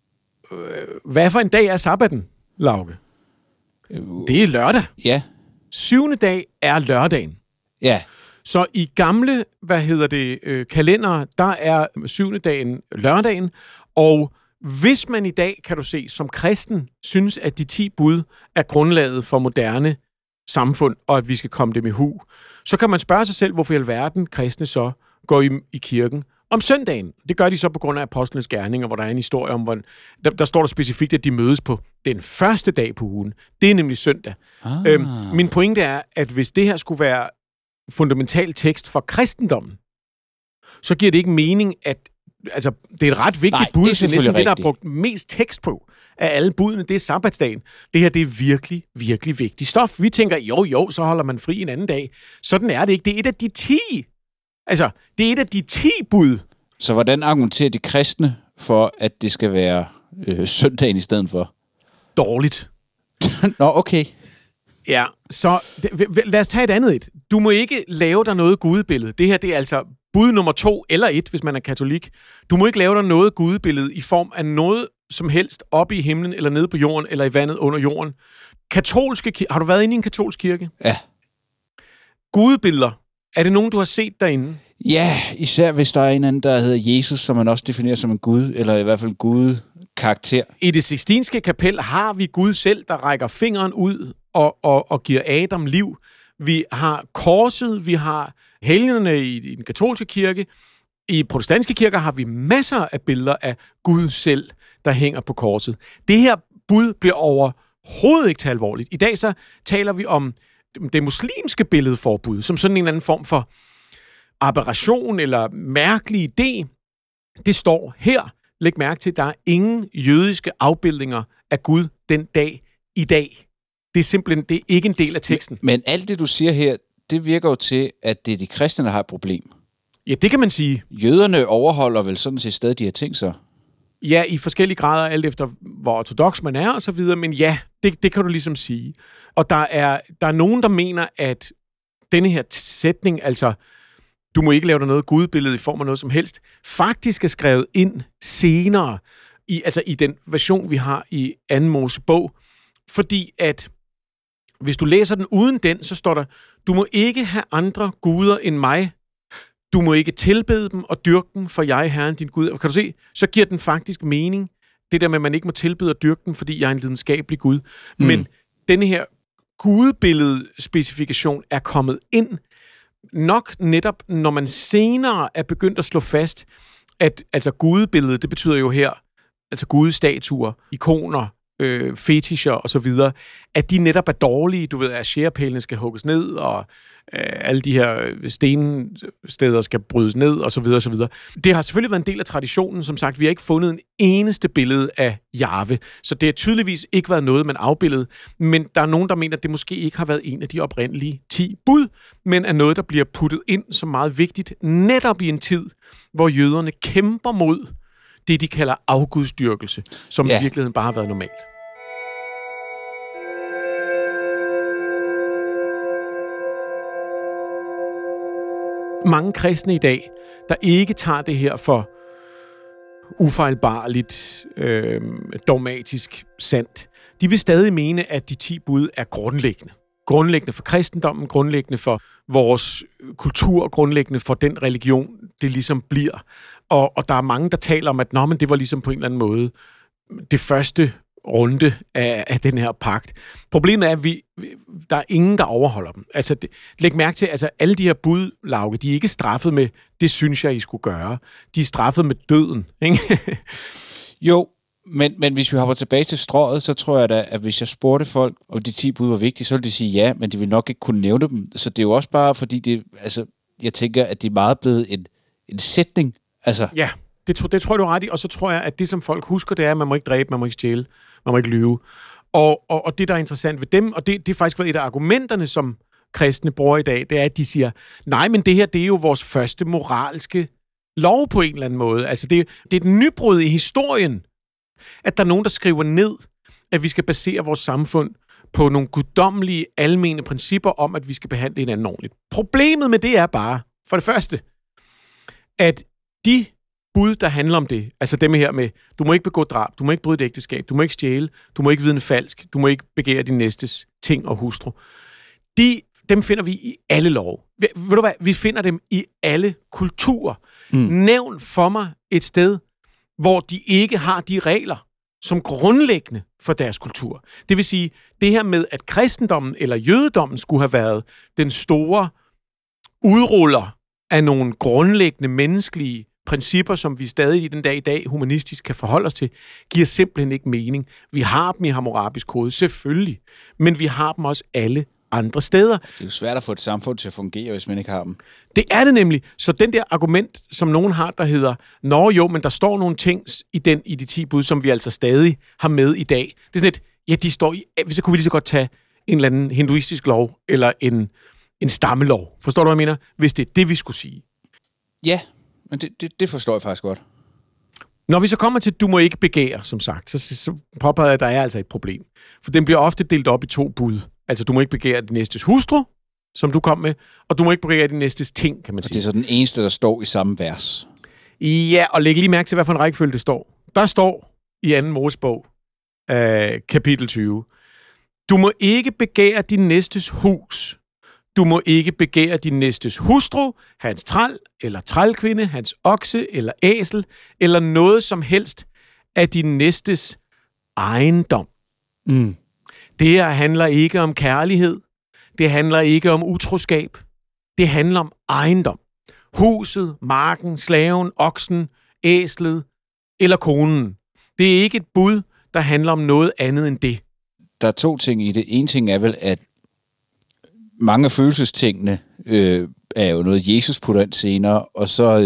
hvad for en dag er sabbaten, Lauke? Det er lørdag. Ja. 7. dag er lørdagen. Ja. Så i gamle, kalender, der er 7. dagen lørdagen, og hvis man i dag, kan du se, som kristen, synes, at de 10 bud er grundlaget for moderne samfund, og at vi skal komme dem i hu, så kan man spørge sig selv, hvorfor i alverden kristne så går i kirken om søndagen. Det gør de så på grund af apostlenes gerninger, hvor der er en historie om, hvor der står der specifikt, at de mødes på den første dag på ugen. Det er nemlig søndag. Min pointe er, at hvis det her skulle være fundamental tekst for kristendommen, så giver det ikke mening, at altså, det er et ret vigtigt bud. Det er næsten det, der er brugt mest tekst på af alle budene. Det er sabbatsdagen. Det her, det er virkelig, virkelig vigtigt stof. Vi tænker, jo, så holder man fri en anden dag. Sådan er det ikke. Det er et af de 10. Altså, det er et af de 10 bud. Så hvordan argumenterer de kristne for, at det skal være søndagen i stedet for? Dårligt. Nå, okay. Ja, så lad os tage et andet et. Du må ikke lave dig noget gudebillede. Det her, det er altså bud nummer 2 eller 1, hvis man er katolik. Du må ikke lave dig noget gudebillede i form af noget som helst oppe i himlen, eller nede på jorden, eller i vandet under jorden. Har du været inde i en katolsk kirke? Ja. Gudebilleder. Er det nogen, du har set derinde? Ja, især hvis der er en anden, der hedder Jesus, som man også definerer som en gud, eller i hvert fald gud-karakter. I det Sixtinske kapel har vi Gud selv, der rækker fingeren ud og giver Adam liv. Vi har korset, vi har helgenerne i den katolske kirke. I protestantiske kirker har vi masser af billeder af Gud selv, der hænger på korset. Det her bud bliver overhovedet ikke taget alvorligt. I dag så taler vi om det muslimske billedforbud, som sådan en anden form for aberration eller mærkelig idé. Det står her. Læg mærke til, at der er ingen jødiske afbildninger af Gud den dag i dag. Det er simpelthen det er ikke en del af teksten. Men alt det, du siger her, det virker jo til, at det er de kristne, der har et problem. Ja, det kan man sige. Jøderne overholder vel sådan set stadig de her ting så? Ja, i forskellige grader, alt efter hvor ortodoks man er og så videre, men ja, det kan du ligesom sige. Og der er nogen, der mener, at denne her sætning, altså, du må ikke lave dig noget gudebillede i form af noget som helst, faktisk er skrevet ind senere, i den version, vi har i 2. Mosebog, fordi at hvis du læser den uden den, så står der, du må ikke have andre guder end mig. Du må ikke tilbede dem og dyrke dem, for jeg, Herren, din Gud. Kan du se? Så giver den faktisk mening. Det der med, at man ikke må tilbede og dyrke dem, fordi jeg er en lidenskabelig Gud. Men denne her gudebillede-specifikation er kommet ind nok netop, når man senere er begyndt at slå fast, at altså gudebillede, det betyder jo her, altså gudestatuer, ikoner, fetischer og så videre, at de netop er dårlige. Du ved, at skærepælene skal hugges ned, og alle de her stensteder skal brydes ned, og så videre, og så videre. Det har selvfølgelig været en del af traditionen. Som sagt, vi har ikke fundet en eneste billede af Jahve, så det har tydeligvis ikke været noget, man afbildede, men der er nogen, der mener, at det måske ikke har været en af de oprindelige 10 bud, men er noget, der bliver puttet ind som meget vigtigt, netop i en tid, hvor jøderne kæmper mod det, de kalder afgudsdyrkelse, som i virkeligheden bare har været normalt. Mange kristne i dag, der ikke tager det her for ufejlbarligt, dogmatisk sandt, de vil stadig mene, at de 10 bud er grundlæggende. Grundlæggende for kristendommen, grundlæggende for vores kultur, grundlæggende for den religion, det ligesom bliver. Og der er mange, der taler om, at men det var ligesom på en eller anden måde det første runde af den her pagt. Problemet er, at der er ingen, der overholder dem. Altså, læg mærke til, altså alle de her bud, Lauke, de er ikke straffet med, det synes jeg, I skulle gøre. De er straffet med døden, ikke? Jo, men hvis vi hopper tilbage til strøget, så tror jeg da, at hvis jeg spurgte folk, om de 10 bud var vigtige, så ville de sige ja, men de ville nok ikke kunne nævne dem. Så det er jo også bare, fordi jeg tænker, at det er meget blevet en sætning. Altså. Ja, det tror jeg, du er ret i. Og så tror jeg, at det, som folk husker, det er, at man må ikke dræbe, man må ikke stjæle, man må ikke lyve. Og det, der er interessant ved dem, og det er faktisk et af argumenterne, som kristne bruger i dag, det er, at de siger, nej, men det her, det er jo vores første moralske lov på en eller anden måde. Altså, det er et nybrud i historien, at der er nogen, der skriver ned, at vi skal basere vores samfund på nogle guddommelige, almene principper om, at vi skal behandle hinanden ordentligt. Problemet med det er bare, for det første, at de bud, der handler om det, altså dem her med, du må ikke begå drab, du må ikke bryde et ægteskab, du må ikke stjæle, du må ikke vidne falsk, du må ikke begære din næstes ting og hustru. Dem finder vi i alle love. Ved du hvad? Vi finder dem i alle kulturer. Nævn for mig et sted, hvor de ikke har de regler som grundlæggende for deres kultur. Det vil sige, det her med, at kristendommen eller jødedommen skulle have været den store udruller af nogle grundlæggende menneskelige principper, som vi stadig i den dag i dag humanistisk kan forholde os til, giver simpelthen ikke mening. Vi har dem i Hammurabisk kode, selvfølgelig, men vi har dem også alle andre steder. Det er jo svært at få et samfund til at fungere, hvis man ikke har dem. Det er det nemlig. Så den der argument, som nogen har, der hedder, men der står nogle ting i de 10 bud, som vi altså stadig har med i dag. Det er sådan et, de står i, så kunne vi lige så godt tage en eller anden hinduistisk lov, eller en stammelov. Forstår du, hvad jeg mener? Hvis det er det, vi skulle sige. Ja, men det forstår jeg faktisk godt. Når vi så kommer til, du må ikke begære, som sagt, så påpeger jeg, at der er altså et problem. For den bliver ofte delt op i 2 bud. Altså, du må ikke begære din næstes hustru, som du kom med, og du må ikke begære din næstes ting, kan man sige. Og det er så den eneste, der står i samme vers. Ja, og læg lige mærke til, hvad for en rækkefølge det står. Der står i 2. Mosebog, kapitel 20, du må ikke begære din næstes hus. Du må ikke begære din næstes hustru, hans træl eller trælkvinde, hans okse eller æsel, eller noget som helst af din næstes ejendom. Det her handler ikke om kærlighed. Det handler ikke om utroskab. Det handler om ejendom. Huset, marken, slaven, oksen, æslet eller konen. Det er ikke et bud, der handler om noget andet end det. Der er 2 ting i det. En ting er vel, at mange af følelsestingene er jo noget, Jesus putter ind senere, og så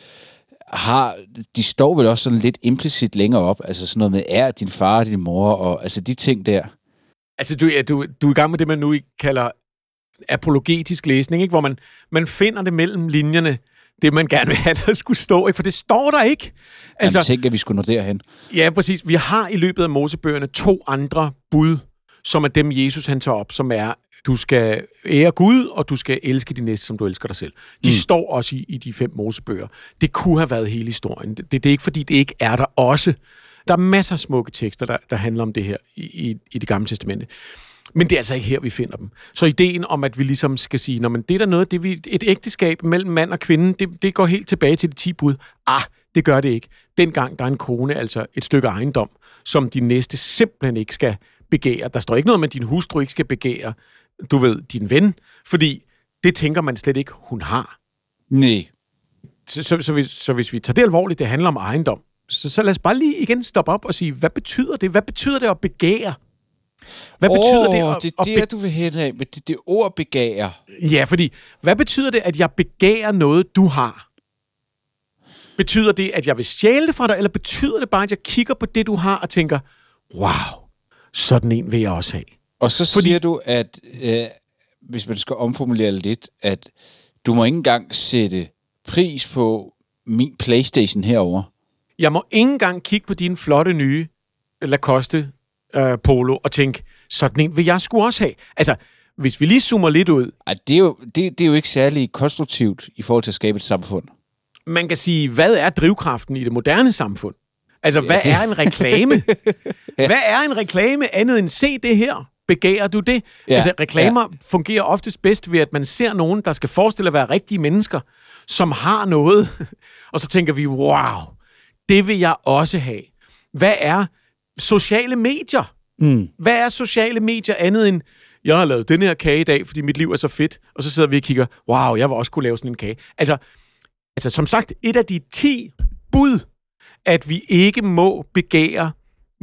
de står vel også sådan lidt implicit længere op, altså sådan noget med, er din far og din mor, og altså de ting der. Altså, du er i gang med det, man nu kalder apologetisk læsning, ikke? Hvor man finder det mellem linjerne, det man gerne vil have, der skulle stå, ikke? For det står der ikke. Altså, jeg tænker, at vi skulle nå derhen. Ja, præcis. Vi har i løbet af Mosebøgerne 2 andre bud, som er dem, Jesus han tager op, som er, du skal ære Gud, og du skal elske din næste, som du elsker dig selv. De står også i de 5 Mosebøger. Det kunne have været hele historien. Det er ikke, fordi det ikke er der også. Der er masser af smukke tekster, der handler om det her i det gamle testamente. Men det er altså ikke her, vi finder dem. Så ideen om, at vi ligesom skal sige, men det er der noget, et ægteskab mellem mand og kvinde, det går helt tilbage til de 10 bud. Det gør det ikke. Dengang der er en kone, altså et stykke ejendom, som din næste simpelthen ikke skal begære. Der står ikke noget med, at din hustru ikke skal begære, du ved, din ven, fordi det tænker man slet ikke, hun har. Nej. Så hvis vi tager det alvorligt, det handler om ejendom, så lad os bare lige igen stoppe op og sige, hvad betyder det? Hvad betyder det at begære? Hvad betyder det? Det er det, du vil hen af, med det ord begære. Ja, fordi, hvad betyder det, at jeg begærer noget, du har? Betyder det, at jeg vil stjæle det fra dig, eller betyder det bare, at jeg kigger på det, du har, og tænker, wow, sådan en vil jeg også have? Og så siger du, at hvis man skal omformulere lidt, at du må ikke engang sætte pris på min PlayStation herover. Jeg må ikke engang kigge på din flotte nye Lacoste polo og tænke, sådan en vil jeg sgu også have. Altså, hvis vi lige zoomer lidt ud. Det er jo ikke særlig konstruktivt i forhold til at skabe et samfund. Man kan sige, hvad er drivkraften i det moderne samfund? Altså, hvad er en reklame? Hvad er en reklame andet end se det her? Begærer du det? Ja, altså, reklamer fungerer oftest bedst ved, at man ser nogen, der skal forestille at være rigtige mennesker, som har noget. Og så tænker vi, wow, det vil jeg også have. Hvad er sociale medier? Hvad er sociale medier andet end, jeg har lavet den her kage i dag, fordi mit liv er så fedt, og så sidder vi og kigger, wow, jeg vil også kunne lave sådan en kage. Altså som sagt, et af de 10 bud, at vi ikke må begære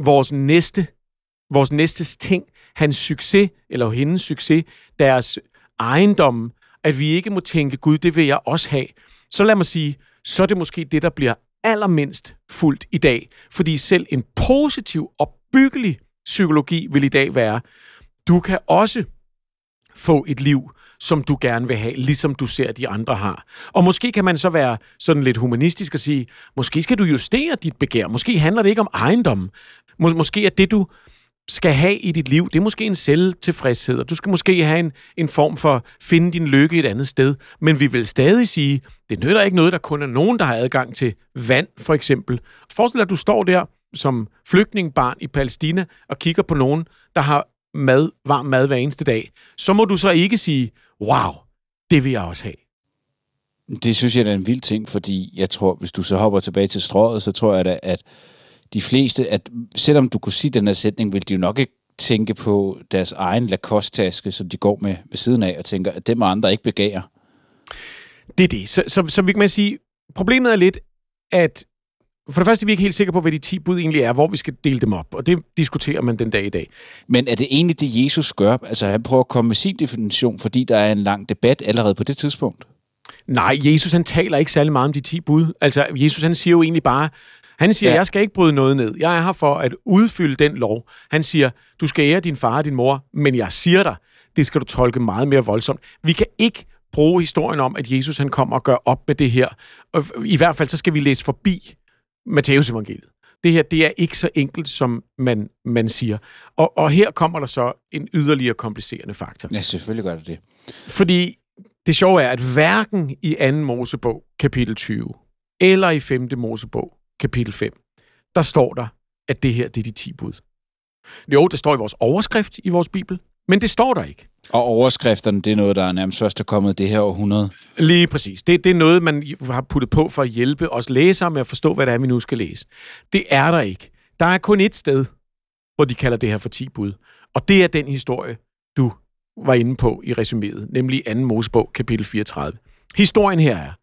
vores næstes ting, hans succes, eller hendes succes, deres ejendom, at vi ikke må tænke, Gud, det vil jeg også have. Så lad mig sige, så er det måske det, der bliver allermindst fuldt i dag. Fordi selv en positiv og byggelig psykologi vil i dag være, du kan også få et liv, som du gerne vil have, ligesom du ser, de andre har. Og måske kan man så være sådan lidt humanistisk og sige, måske skal du justere dit begær. Måske handler det ikke om ejendom. Måske er det, du skal have i dit liv, det er måske en selvtilfredshed, og du skal måske have en form for finde din lykke et andet sted. Men vi vil stadig sige, det nytter ikke noget, der kun er nogen, der har adgang til vand, for eksempel. Forestil dig, at du står der som flygtningebarn i Palæstina og kigger på nogen, der har varm mad hver eneste dag. Så må du så ikke sige, wow, det vil jeg også have. Det synes jeg er en vild ting, fordi jeg tror, hvis du så hopper tilbage til strøget, så tror jeg da, at de fleste, at selvom du kunne sige den her sætning, vil de jo nok ikke tænke på deres egen Lacoste-taske, som de går med ved siden af, og tænker, at det må andre ikke begære. Det er det. Så vi kan sige, problemet er lidt, at for det første er vi ikke helt sikre på, hvad de 10 bud egentlig er, hvor vi skal dele dem op, og det diskuterer man den dag i dag. Men er det egentlig det, Jesus gør? Altså han prøver at komme med sin definition, fordi der er en lang debat allerede på det tidspunkt? Nej, Jesus han taler ikke særlig meget om de 10 bud. Altså Jesus han siger jo egentlig bare, han siger, jeg skal ikke bryde noget ned. Jeg er her for at udfylde den lov. Han siger, du skal ære din far og din mor, men jeg siger dig, det skal du tolke meget mere voldsomt. Vi kan ikke bruge historien om, at Jesus han kommer og gør op med det her. Og i hvert fald så skal vi læse forbi Matthæus evangeliet. Det her, det er ikke så enkelt, som man siger. Og her kommer der så en yderligere komplicerende faktor. Ja, selvfølgelig gør det det. Fordi det sjove er, at hverken i 2. Mosebog, kapitel 20, eller i 5. Mosebog, kapitel 5, der står der, at det her, det er de 10 bud. Jo, det står i vores overskrift i vores bibel, men det står der ikke. Og overskrifterne, det er noget, der er nærmest først er kommet det her århundrede? Lige præcis. Det er noget, man har puttet på for at hjælpe os læsere med at forstå, hvad det er, vi nu skal læse. Det er der ikke. Der er kun ét sted, hvor de kalder det her for 10 bud. Og det er den historie, du var inde på i resuméet, nemlig 2. Mosebog, kapitel 34. Historien her er,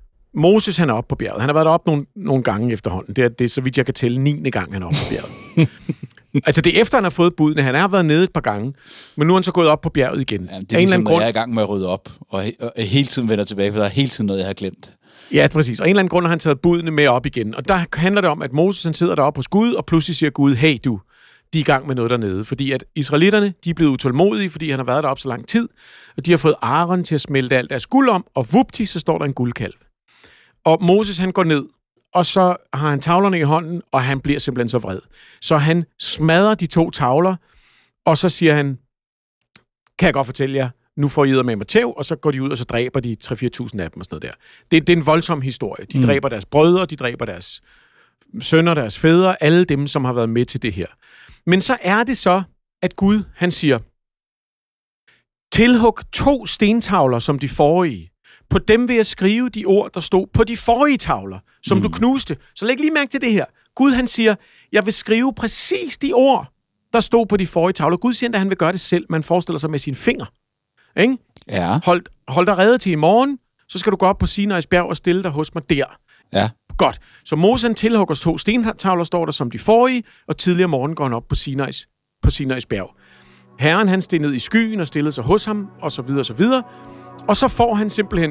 Moses han er oppe på bjerget. Han har været deroppe nogle gange efterhånden. Det er så vidt jeg kan tælle 9. gang, han er oppe på bjerget. Altså det er efter, han har fået budene. Han har været nede et par gange, men nu er han så gået op på bjerget igen. Ja, det er ligesom, når jeg er i gang med at rydde op, og hele tiden vender tilbage, for der er hele tiden noget, jeg har glemt. Ja, præcis. Og en eller anden grund har han taget budene med op igen. Og der handler det om, at Moses han sidder deroppe hos Gud, og pludselig siger Gud, hey du, de er i gang med noget dernede. Fordi at israelitterne, de er blevet utålmodige, fordi han har været deroppe så lang tid, og de har fået Aaron til at smelte alt deres guld om, og vupti, så står der en guldkalv. Og Moses han går ned, og så har han tavlerne i hånden, og han bliver simpelthen så vred. Så han smadrer de 2 tavler, og så siger han, kan jeg godt fortælle jer, nu får I med mig tæv, og så går de ud, og så dræber de 3-4.000 af dem og sådan noget der. Det er en voldsom historie. De dræber deres brødre, de dræber deres sønner, deres fædre, alle dem, som har været med til det her. Men så er det så, at Gud, han siger, tilhug 2 stentavler som de forrige. På dem vil jeg skrive de ord, der stod på de forrige tavler, som du knuste. Så læg lige mærke til det her. Gud, han siger, jeg vil skrive præcis de ord, der stod på de forrige tavler. Gud siger, at han vil gøre det selv. Man forestiller sig med sine fingre. Ikke? Ja. Hold dig rede til i morgen, så skal du gå op på Sinais bjerg og stille dig hos mig der. Ja. Godt. Så Moses tilhugger 2 stentavler, står der som de forrige, og tidligere morgen går han op på Sinais bjerg. Herren, han steg ned i skyen og stillede sig hos ham, og så videre, og så videre. Og så får han simpelthen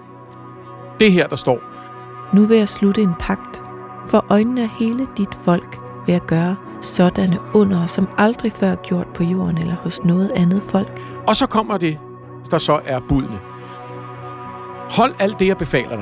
det her, der står. Nu vil jeg slutte en pagt. For øjnene af hele dit folk vil jeg gøre sådanne under, som aldrig før gjort på jorden eller hos noget andet folk. Og så kommer det, der så er budene. Hold alt det, jeg befaler dig.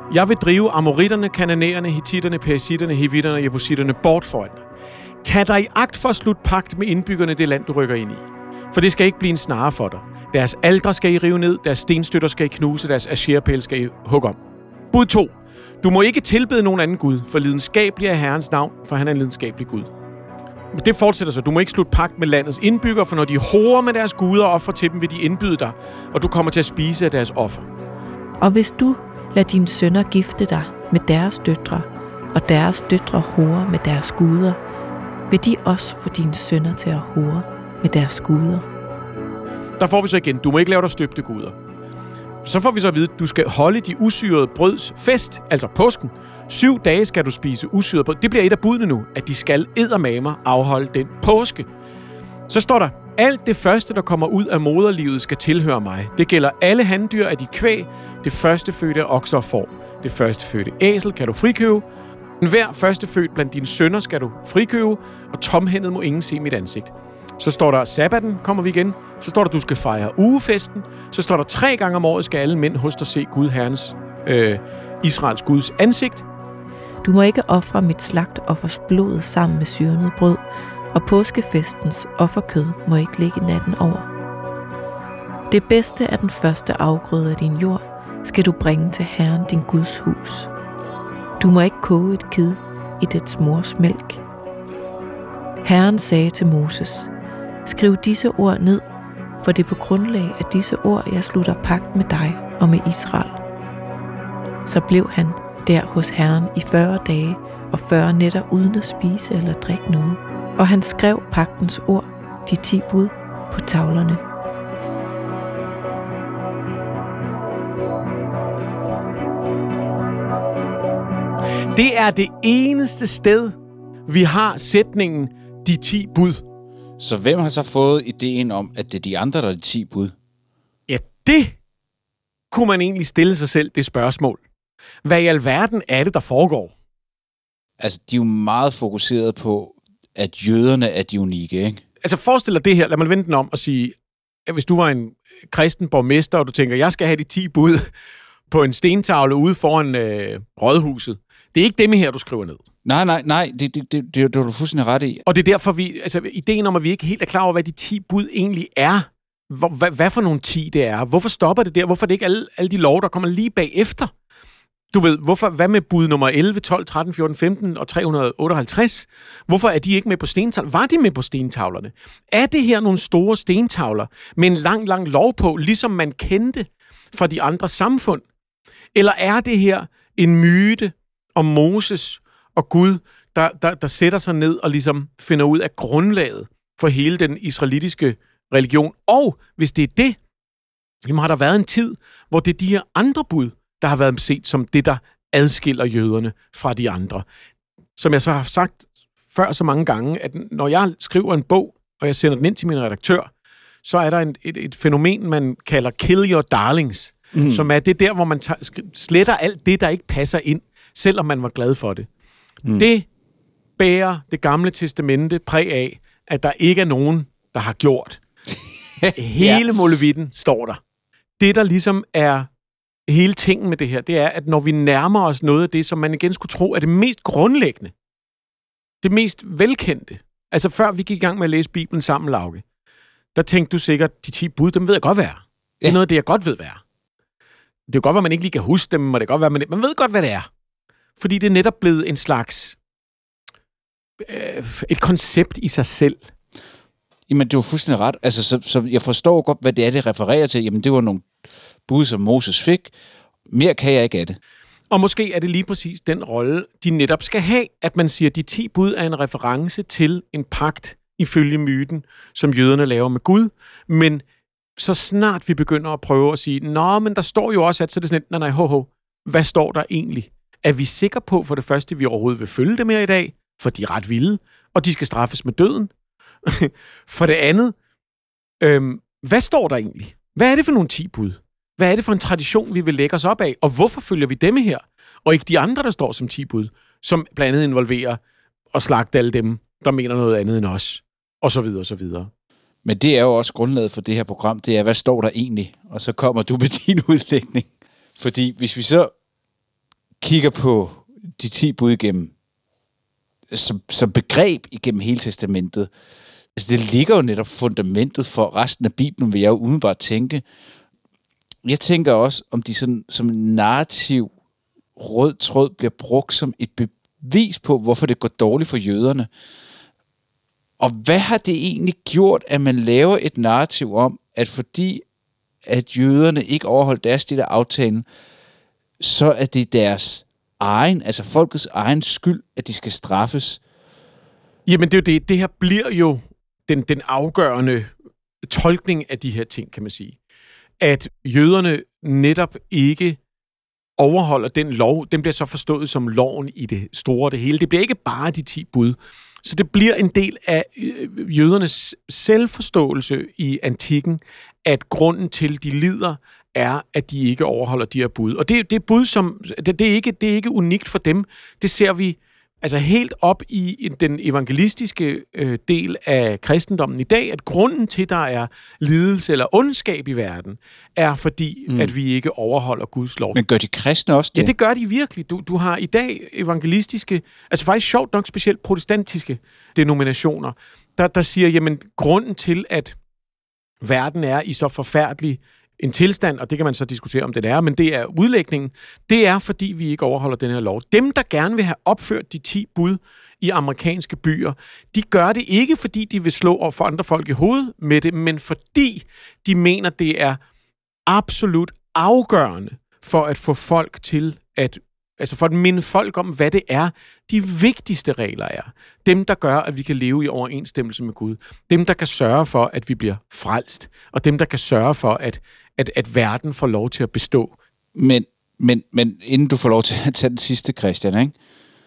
Jeg vil drive amoritterne, kananæerne, hittitterne, perisitterne, hevitterne og jebusitterne bort foran dig. Tag dig i agt for at slutte pagt med indbyggerne i det land, du rykker ind i. For det skal ikke blive en snare for dig. Deres aldre skal I rive ned, deres stenstøtter skal I knuse, deres asherpæle skal I hugge om. Bud 2. Du må ikke tilbede nogen anden Gud, for lidenskabelig er Herrens navn, for han er en lidenskabelig Gud. Det fortsætter så. Du må ikke slutte pagt med landets indbyggere, for når de horer med deres guder og offer til dem, vil de indbyde dig, og du kommer til at spise af deres offer. Og hvis du lader dine sønner gifte dig med deres døtre, og deres døtre horer med deres guder, vil de også få dine sønner til at hore med deres guder. Der får vi så igen, du må ikke lave dig støbte guder. Så får vi så at vide, at du skal holde de usyrede brøds fest, altså påsken. 7 dage skal du spise usyret brød. Det bliver et af budene nu, at de skal eddermamer afholde den påske. Så står der, alt det første, der kommer ud af moderlivet, skal tilhøre mig. Det gælder alle handdyr af de kvæg, det førstefødte af okser og får. Det førstefødte æsel kan du frikøbe. Hver førstefødt blandt dine sønner skal du frikøbe, og tomhændet må ingen se mit ansigt. Så står der, sabbaten kommer vi igen. Så står der, du skal fejre ugefesten. Så står der, 3 gange om året skal alle mænd hos dig se Gud Herrens, Israels Guds ansigt. Du må ikke ofre mit slagtoffers blod sammen med syrnet brød, og påskefestens offerkød må ikke ligge natten over. Det bedste af den første afgrøde af din jord skal du bringe til Herren din Guds hus. Du må ikke koge et kid i dets mors mælk. Herren sagde til Moses, skriv disse ord ned, for det er på grundlag af disse ord, jeg slutter pagt med dig og med Israel. Så blev han der hos Herren i 40 dage og 40 nætter uden at spise eller drikke noget. Og han skrev pagtens ord, de 10 bud, på tavlerne. Det er det eneste sted, vi har sætningen, de 10 bud. Så hvem har så fået ideen om, at det er de andre, der er de 10 bud? Ja, det kunne man egentlig stille sig selv det spørgsmål. Hvad i alverden er det, der foregår? Altså, de er jo meget fokuseret på, at jøderne er de unikke, ikke? Altså, forestil dig det her. Lad mig vende den om og sige, at hvis du var en kristen borgmester, og du tænker, jeg skal have de 10 bud på en stentavle ude foran rådhuset. Det er ikke dem her, du skriver ned. Nej, det er du fuldstændig ret i. Og det er derfor, ideen om, at vi ikke helt er klar over, hvad de 10 bud egentlig er. Hvad for nogle 10 det er? Hvorfor stopper det der? Hvorfor er det ikke alle de love, der kommer lige bagefter? Du ved, hvad med bud nummer 11, 12, 13, 14, 15 og 358? Hvorfor er de ikke med på stentavlerne? Var de med på stentavlerne? Er det her nogle store stentavler med en lang lov på, ligesom man kendte fra de andre samfund? Eller er det her en myte om Moses og Gud, der sætter sig ned og ligesom finder ud af grundlaget for hele den israelitiske religion? Og hvis det er det, jamen har der været en tid, hvor det er de her andre bud, der har været set som det, der adskiller jøderne fra de andre. Som jeg så har sagt før så mange gange, at når jeg skriver en bog, og jeg sender den ind til min redaktør, så er der et fænomen, man kalder kill your darlings, som er det der, hvor man sletter alt det, der ikke passer ind, selvom man var glad for det. Det bærer det gamle testamente præg af, at der ikke er nogen, der har gjort. Hele molevitten står der. Det, der ligesom er hele tingen med det her, det er, at når vi nærmer os noget af det, som man igen skulle tro er det mest grundlæggende, det mest velkendte, altså før vi gik i gang med at læse Bibelen sammen, Lauke, der tænkte du sikkert, de 10 bud, dem ved jeg godt, hvad er. Det er noget af det, jeg godt ved, hvad er. Det er godt, at man ikke lige kan huske dem, og det er godt, at man ved godt, hvad det er. Fordi det er netop blevet en slags et koncept i sig selv. Jamen, det var fuldstændig ret. Altså, så jeg forstår godt, hvad det er, det refererer til. Jamen, det var nogle bud, som Moses fik. Mere kan jeg ikke af det. Og måske er det lige præcis den rolle, de netop skal have, at man siger, at de 10 bud er en reference til en pagt ifølge myten, som jøderne laver med Gud. Men så snart vi begynder at prøve at sige, nå, men der står jo også, at så er det sådan, nej, hvad står der egentlig? Er vi sikre på, for det første, at vi overhovedet vil følge dem her i dag, for de er ret vilde, og de skal straffes med døden? For det andet, hvad står der egentlig? Hvad er det for nogle 10 bud? Hvad er det for en tradition, vi vil lægge os op af? Og hvorfor følger vi dem her? Og ikke de andre, der står som 10 bud, som blandt andet involverer at slagte alle dem, der mener noget andet end os, og så videre, og så videre. Men det er jo også grundlaget for det her program, det er, hvad står der egentlig? Og så kommer du med din udlægning. Fordi hvis vi så kigger på de 10 bud igennem, som begreb igennem hele testamentet, altså det ligger jo netop fundamentet for resten af Bibelen, vil jeg jo umiddelbart tænke. Jeg tænker også, om de sådan, som en narrativ rød tråd bliver brugt som et bevis på, hvorfor det går dårligt for jøderne. Og hvad har det egentlig gjort, at man laver et narrativ om, at fordi at jøderne ikke overholdt deres del af aftalen, så er det deres egen, altså folkets egen skyld, at de skal straffes? Jamen det er jo det. Det her bliver jo den afgørende tolkning af de her ting, kan man sige. At jøderne netop ikke overholder den lov. Den bliver så forstået som loven i det store det hele. Det bliver ikke bare de 10 bud. Så det bliver en del af jødernes selvforståelse i antikken, at grunden til, de lider, er, at de ikke overholder de her bud. Og det er bud, som det er ikke unikt for dem. Det ser vi altså helt op i den evangelistiske del af kristendommen i dag, at grunden til, der er lidelse eller ondskab i verden, er fordi, at vi ikke overholder Guds lov. Men gør de kristne også det? Ja, det gør de virkelig. Du har i dag evangelistiske, altså faktisk sjovt nok specielt protestantiske denominationer, der siger, jamen grunden til, at verden er i så forfærdelig en tilstand, og det kan man så diskutere, om det er, men det er udlægningen, det er, fordi vi ikke overholder den her lov. Dem, der gerne vil have opført de 10 bud i amerikanske byer, de gør det ikke, fordi de vil slå for andre folk i hovedet med det, men fordi de mener, det er absolut afgørende for at få folk til altså for at minde folk om, hvad det er, de vigtigste regler er. Dem, der gør, at vi kan leve i overensstemmelse med Gud. Dem, der kan sørge for, at vi bliver frelst. Og dem, der kan sørge for, at verden får lov til at bestå. Men inden du får lov til at tage den sidste, Christian, ikke?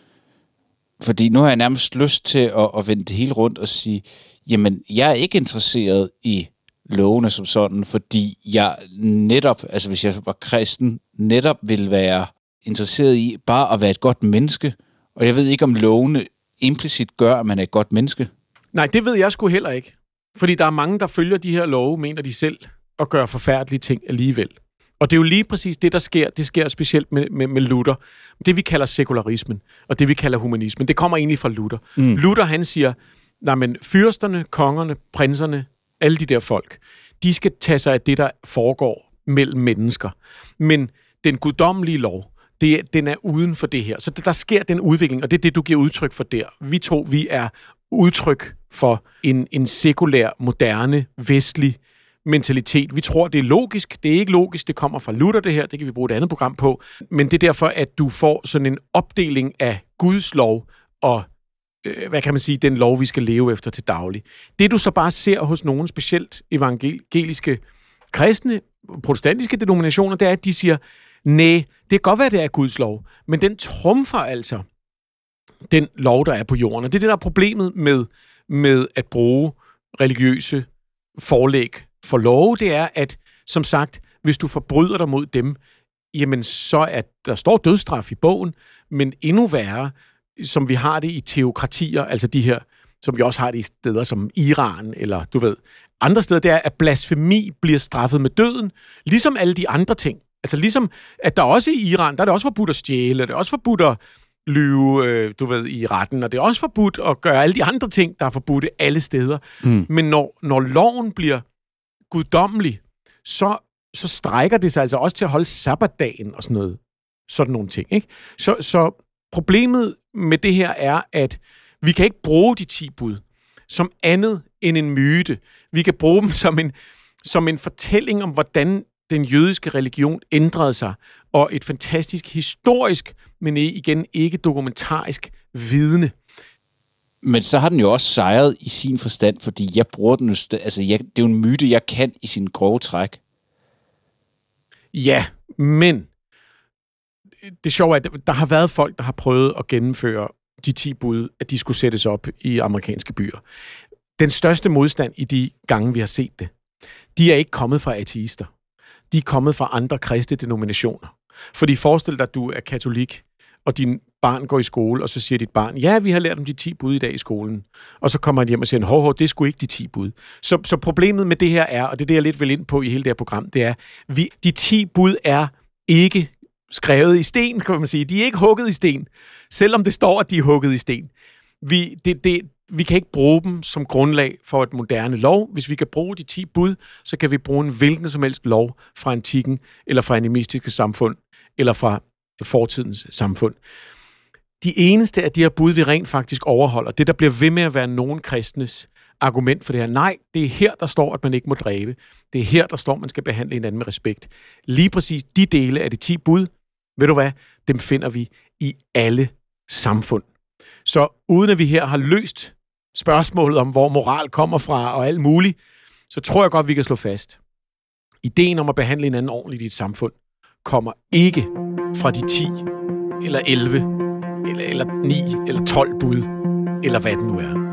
Fordi nu har jeg nærmest lyst til at vende det hele rundt og sige, jamen, jeg er ikke interesseret i lovene som sådan, fordi jeg netop, altså hvis jeg var kristen, netop ville være interesseret i bare at være et godt menneske, og jeg ved ikke, om lovene implicit gør, at man er et godt menneske. Nej, det ved jeg sgu heller ikke. Fordi der er mange, der følger de her love, mener de selv, og gør forfærdelige ting alligevel. Og det er jo lige præcis det, der sker. Det sker specielt med Luther. Det, vi kalder sekularismen, og det, vi kalder humanismen, det kommer egentlig fra Luther. Luther, han siger, nej, men fyrsterne, kongerne, prinserne, alle de der folk, de skal tage sig af det, der foregår mellem mennesker. Men den guddommelige lov, den er uden for det her. Så der sker den udvikling, og det er det, du giver udtryk for der. Vi er udtryk for en sekulær, moderne, vestlig mentalitet. Vi tror, det er logisk. Det er ikke logisk. Det kommer fra Luther, det her. Det kan vi bruge et andet program på. Men det er derfor, at du får sådan en opdeling af Guds lov og, hvad kan man sige, den lov, vi skal leve efter til daglig. Det, du så bare ser hos nogle specielt evangeliske kristne, protestantiske denominationer, det er, at de siger, nej, det kan godt være, det er Guds lov, men den trumfer altså den lov, der er på jorden. Og det er det, der er problemet med at bruge religiøse forlæg for love, det er, at som sagt, hvis du forbryder dig mod dem, jamen så er der står dødsstraf i bogen, men endnu værre, som vi har det i teokratier, altså de her, som vi også har det i steder som Iran, eller du ved, andre steder, det er, at blasfemi bliver straffet med døden, ligesom alle de andre ting. Altså ligesom, at der også i Iran, der er det også forbudt at stjæle, det er også forbudt at lyve, du ved, i retten, og det er også forbudt at gøre alle de andre ting, der er forbudt alle steder. Men når loven bliver guddommelig, så strækker det sig altså også til at holde sabbatdagen og sådan nogle ting, ikke? Så problemet med det her er, at vi kan ikke bruge de 10 bud som andet end en myte. Vi kan bruge dem som en fortælling om, hvordan den jødiske religion ændrede sig, og et fantastisk historisk, men igen ikke dokumentarisk vidne. Men så har den jo også sejret i sin forstand, fordi jeg bruger den det er jo en myte, jeg kan i sin grove træk. Ja, men det sjove er, at der har været folk, der har prøvet at gennemføre de 10 bud, at de skulle sættes op i amerikanske byer. Den største modstand i de gange, vi har set det, de er ikke kommet fra ateister. De er kommet fra andre kristne denominationer. Fordi forestil dig, at du er katolik, og din barn går i skole, og så siger dit barn, ja, vi har lært om de 10 bud i dag i skolen. Og så kommer han hjem og siger, hov, det er sgu ikke de 10 bud. Så problemet med det her er, og det er det, jeg lidt vil ind på i hele det her program, det er, de 10 bud er ikke skrevet i sten, kan man sige. De er ikke hugget i sten, selvom det står, at de er hugget i sten. Vi kan ikke bruge dem som grundlag for et moderne lov. Hvis vi kan bruge de 10 bud, så kan vi bruge en hvilken som helst lov fra antikken, eller fra animistiske samfund, eller fra fortidens samfund. De eneste af de her bud, vi rent faktisk overholder, det der bliver ved med at være nogen kristnes argument for det her. Nej, det er her, der står, at man ikke må dræbe. Det er her, der står, at man skal behandle hinanden med respekt. Lige præcis de dele af de 10 bud, ved du hvad, dem finder vi i alle samfund. Så uden at vi her har løst spørgsmålet om, hvor moral kommer fra og alt muligt, så tror jeg godt, vi kan slå fast. Ideen om at behandle hinanden ordentligt i et samfund kommer ikke fra de 10 eller 11 eller 9 eller 12 bud, eller hvad det nu er.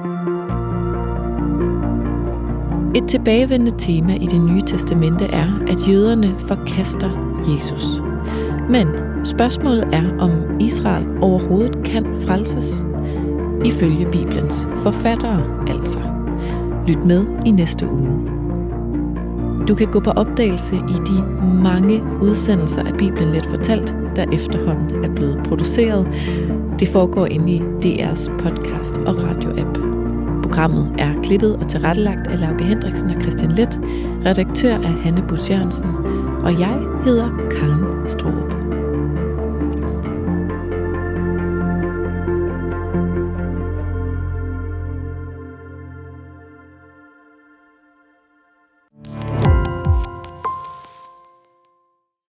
Et tilbagevendende tema i Det Nye Testamente er, at jøderne forkaster Jesus. Men spørgsmålet er, om Israel overhovedet kan frelses. Ifølge Bibelens forfattere altså. Lyt med i næste uge. Du kan gå på opdagelse i de mange udsendelser af Bibelen Let Fortalt, der efterhånden er blevet produceret. Det foregår inde i DR's podcast og radio-app. Programmet er klippet og tilrettelagt af Lauke Hendriksen og Christian Leth, redaktør af Hanne Busch Jørgensen, og jeg hedder Karen Straarup.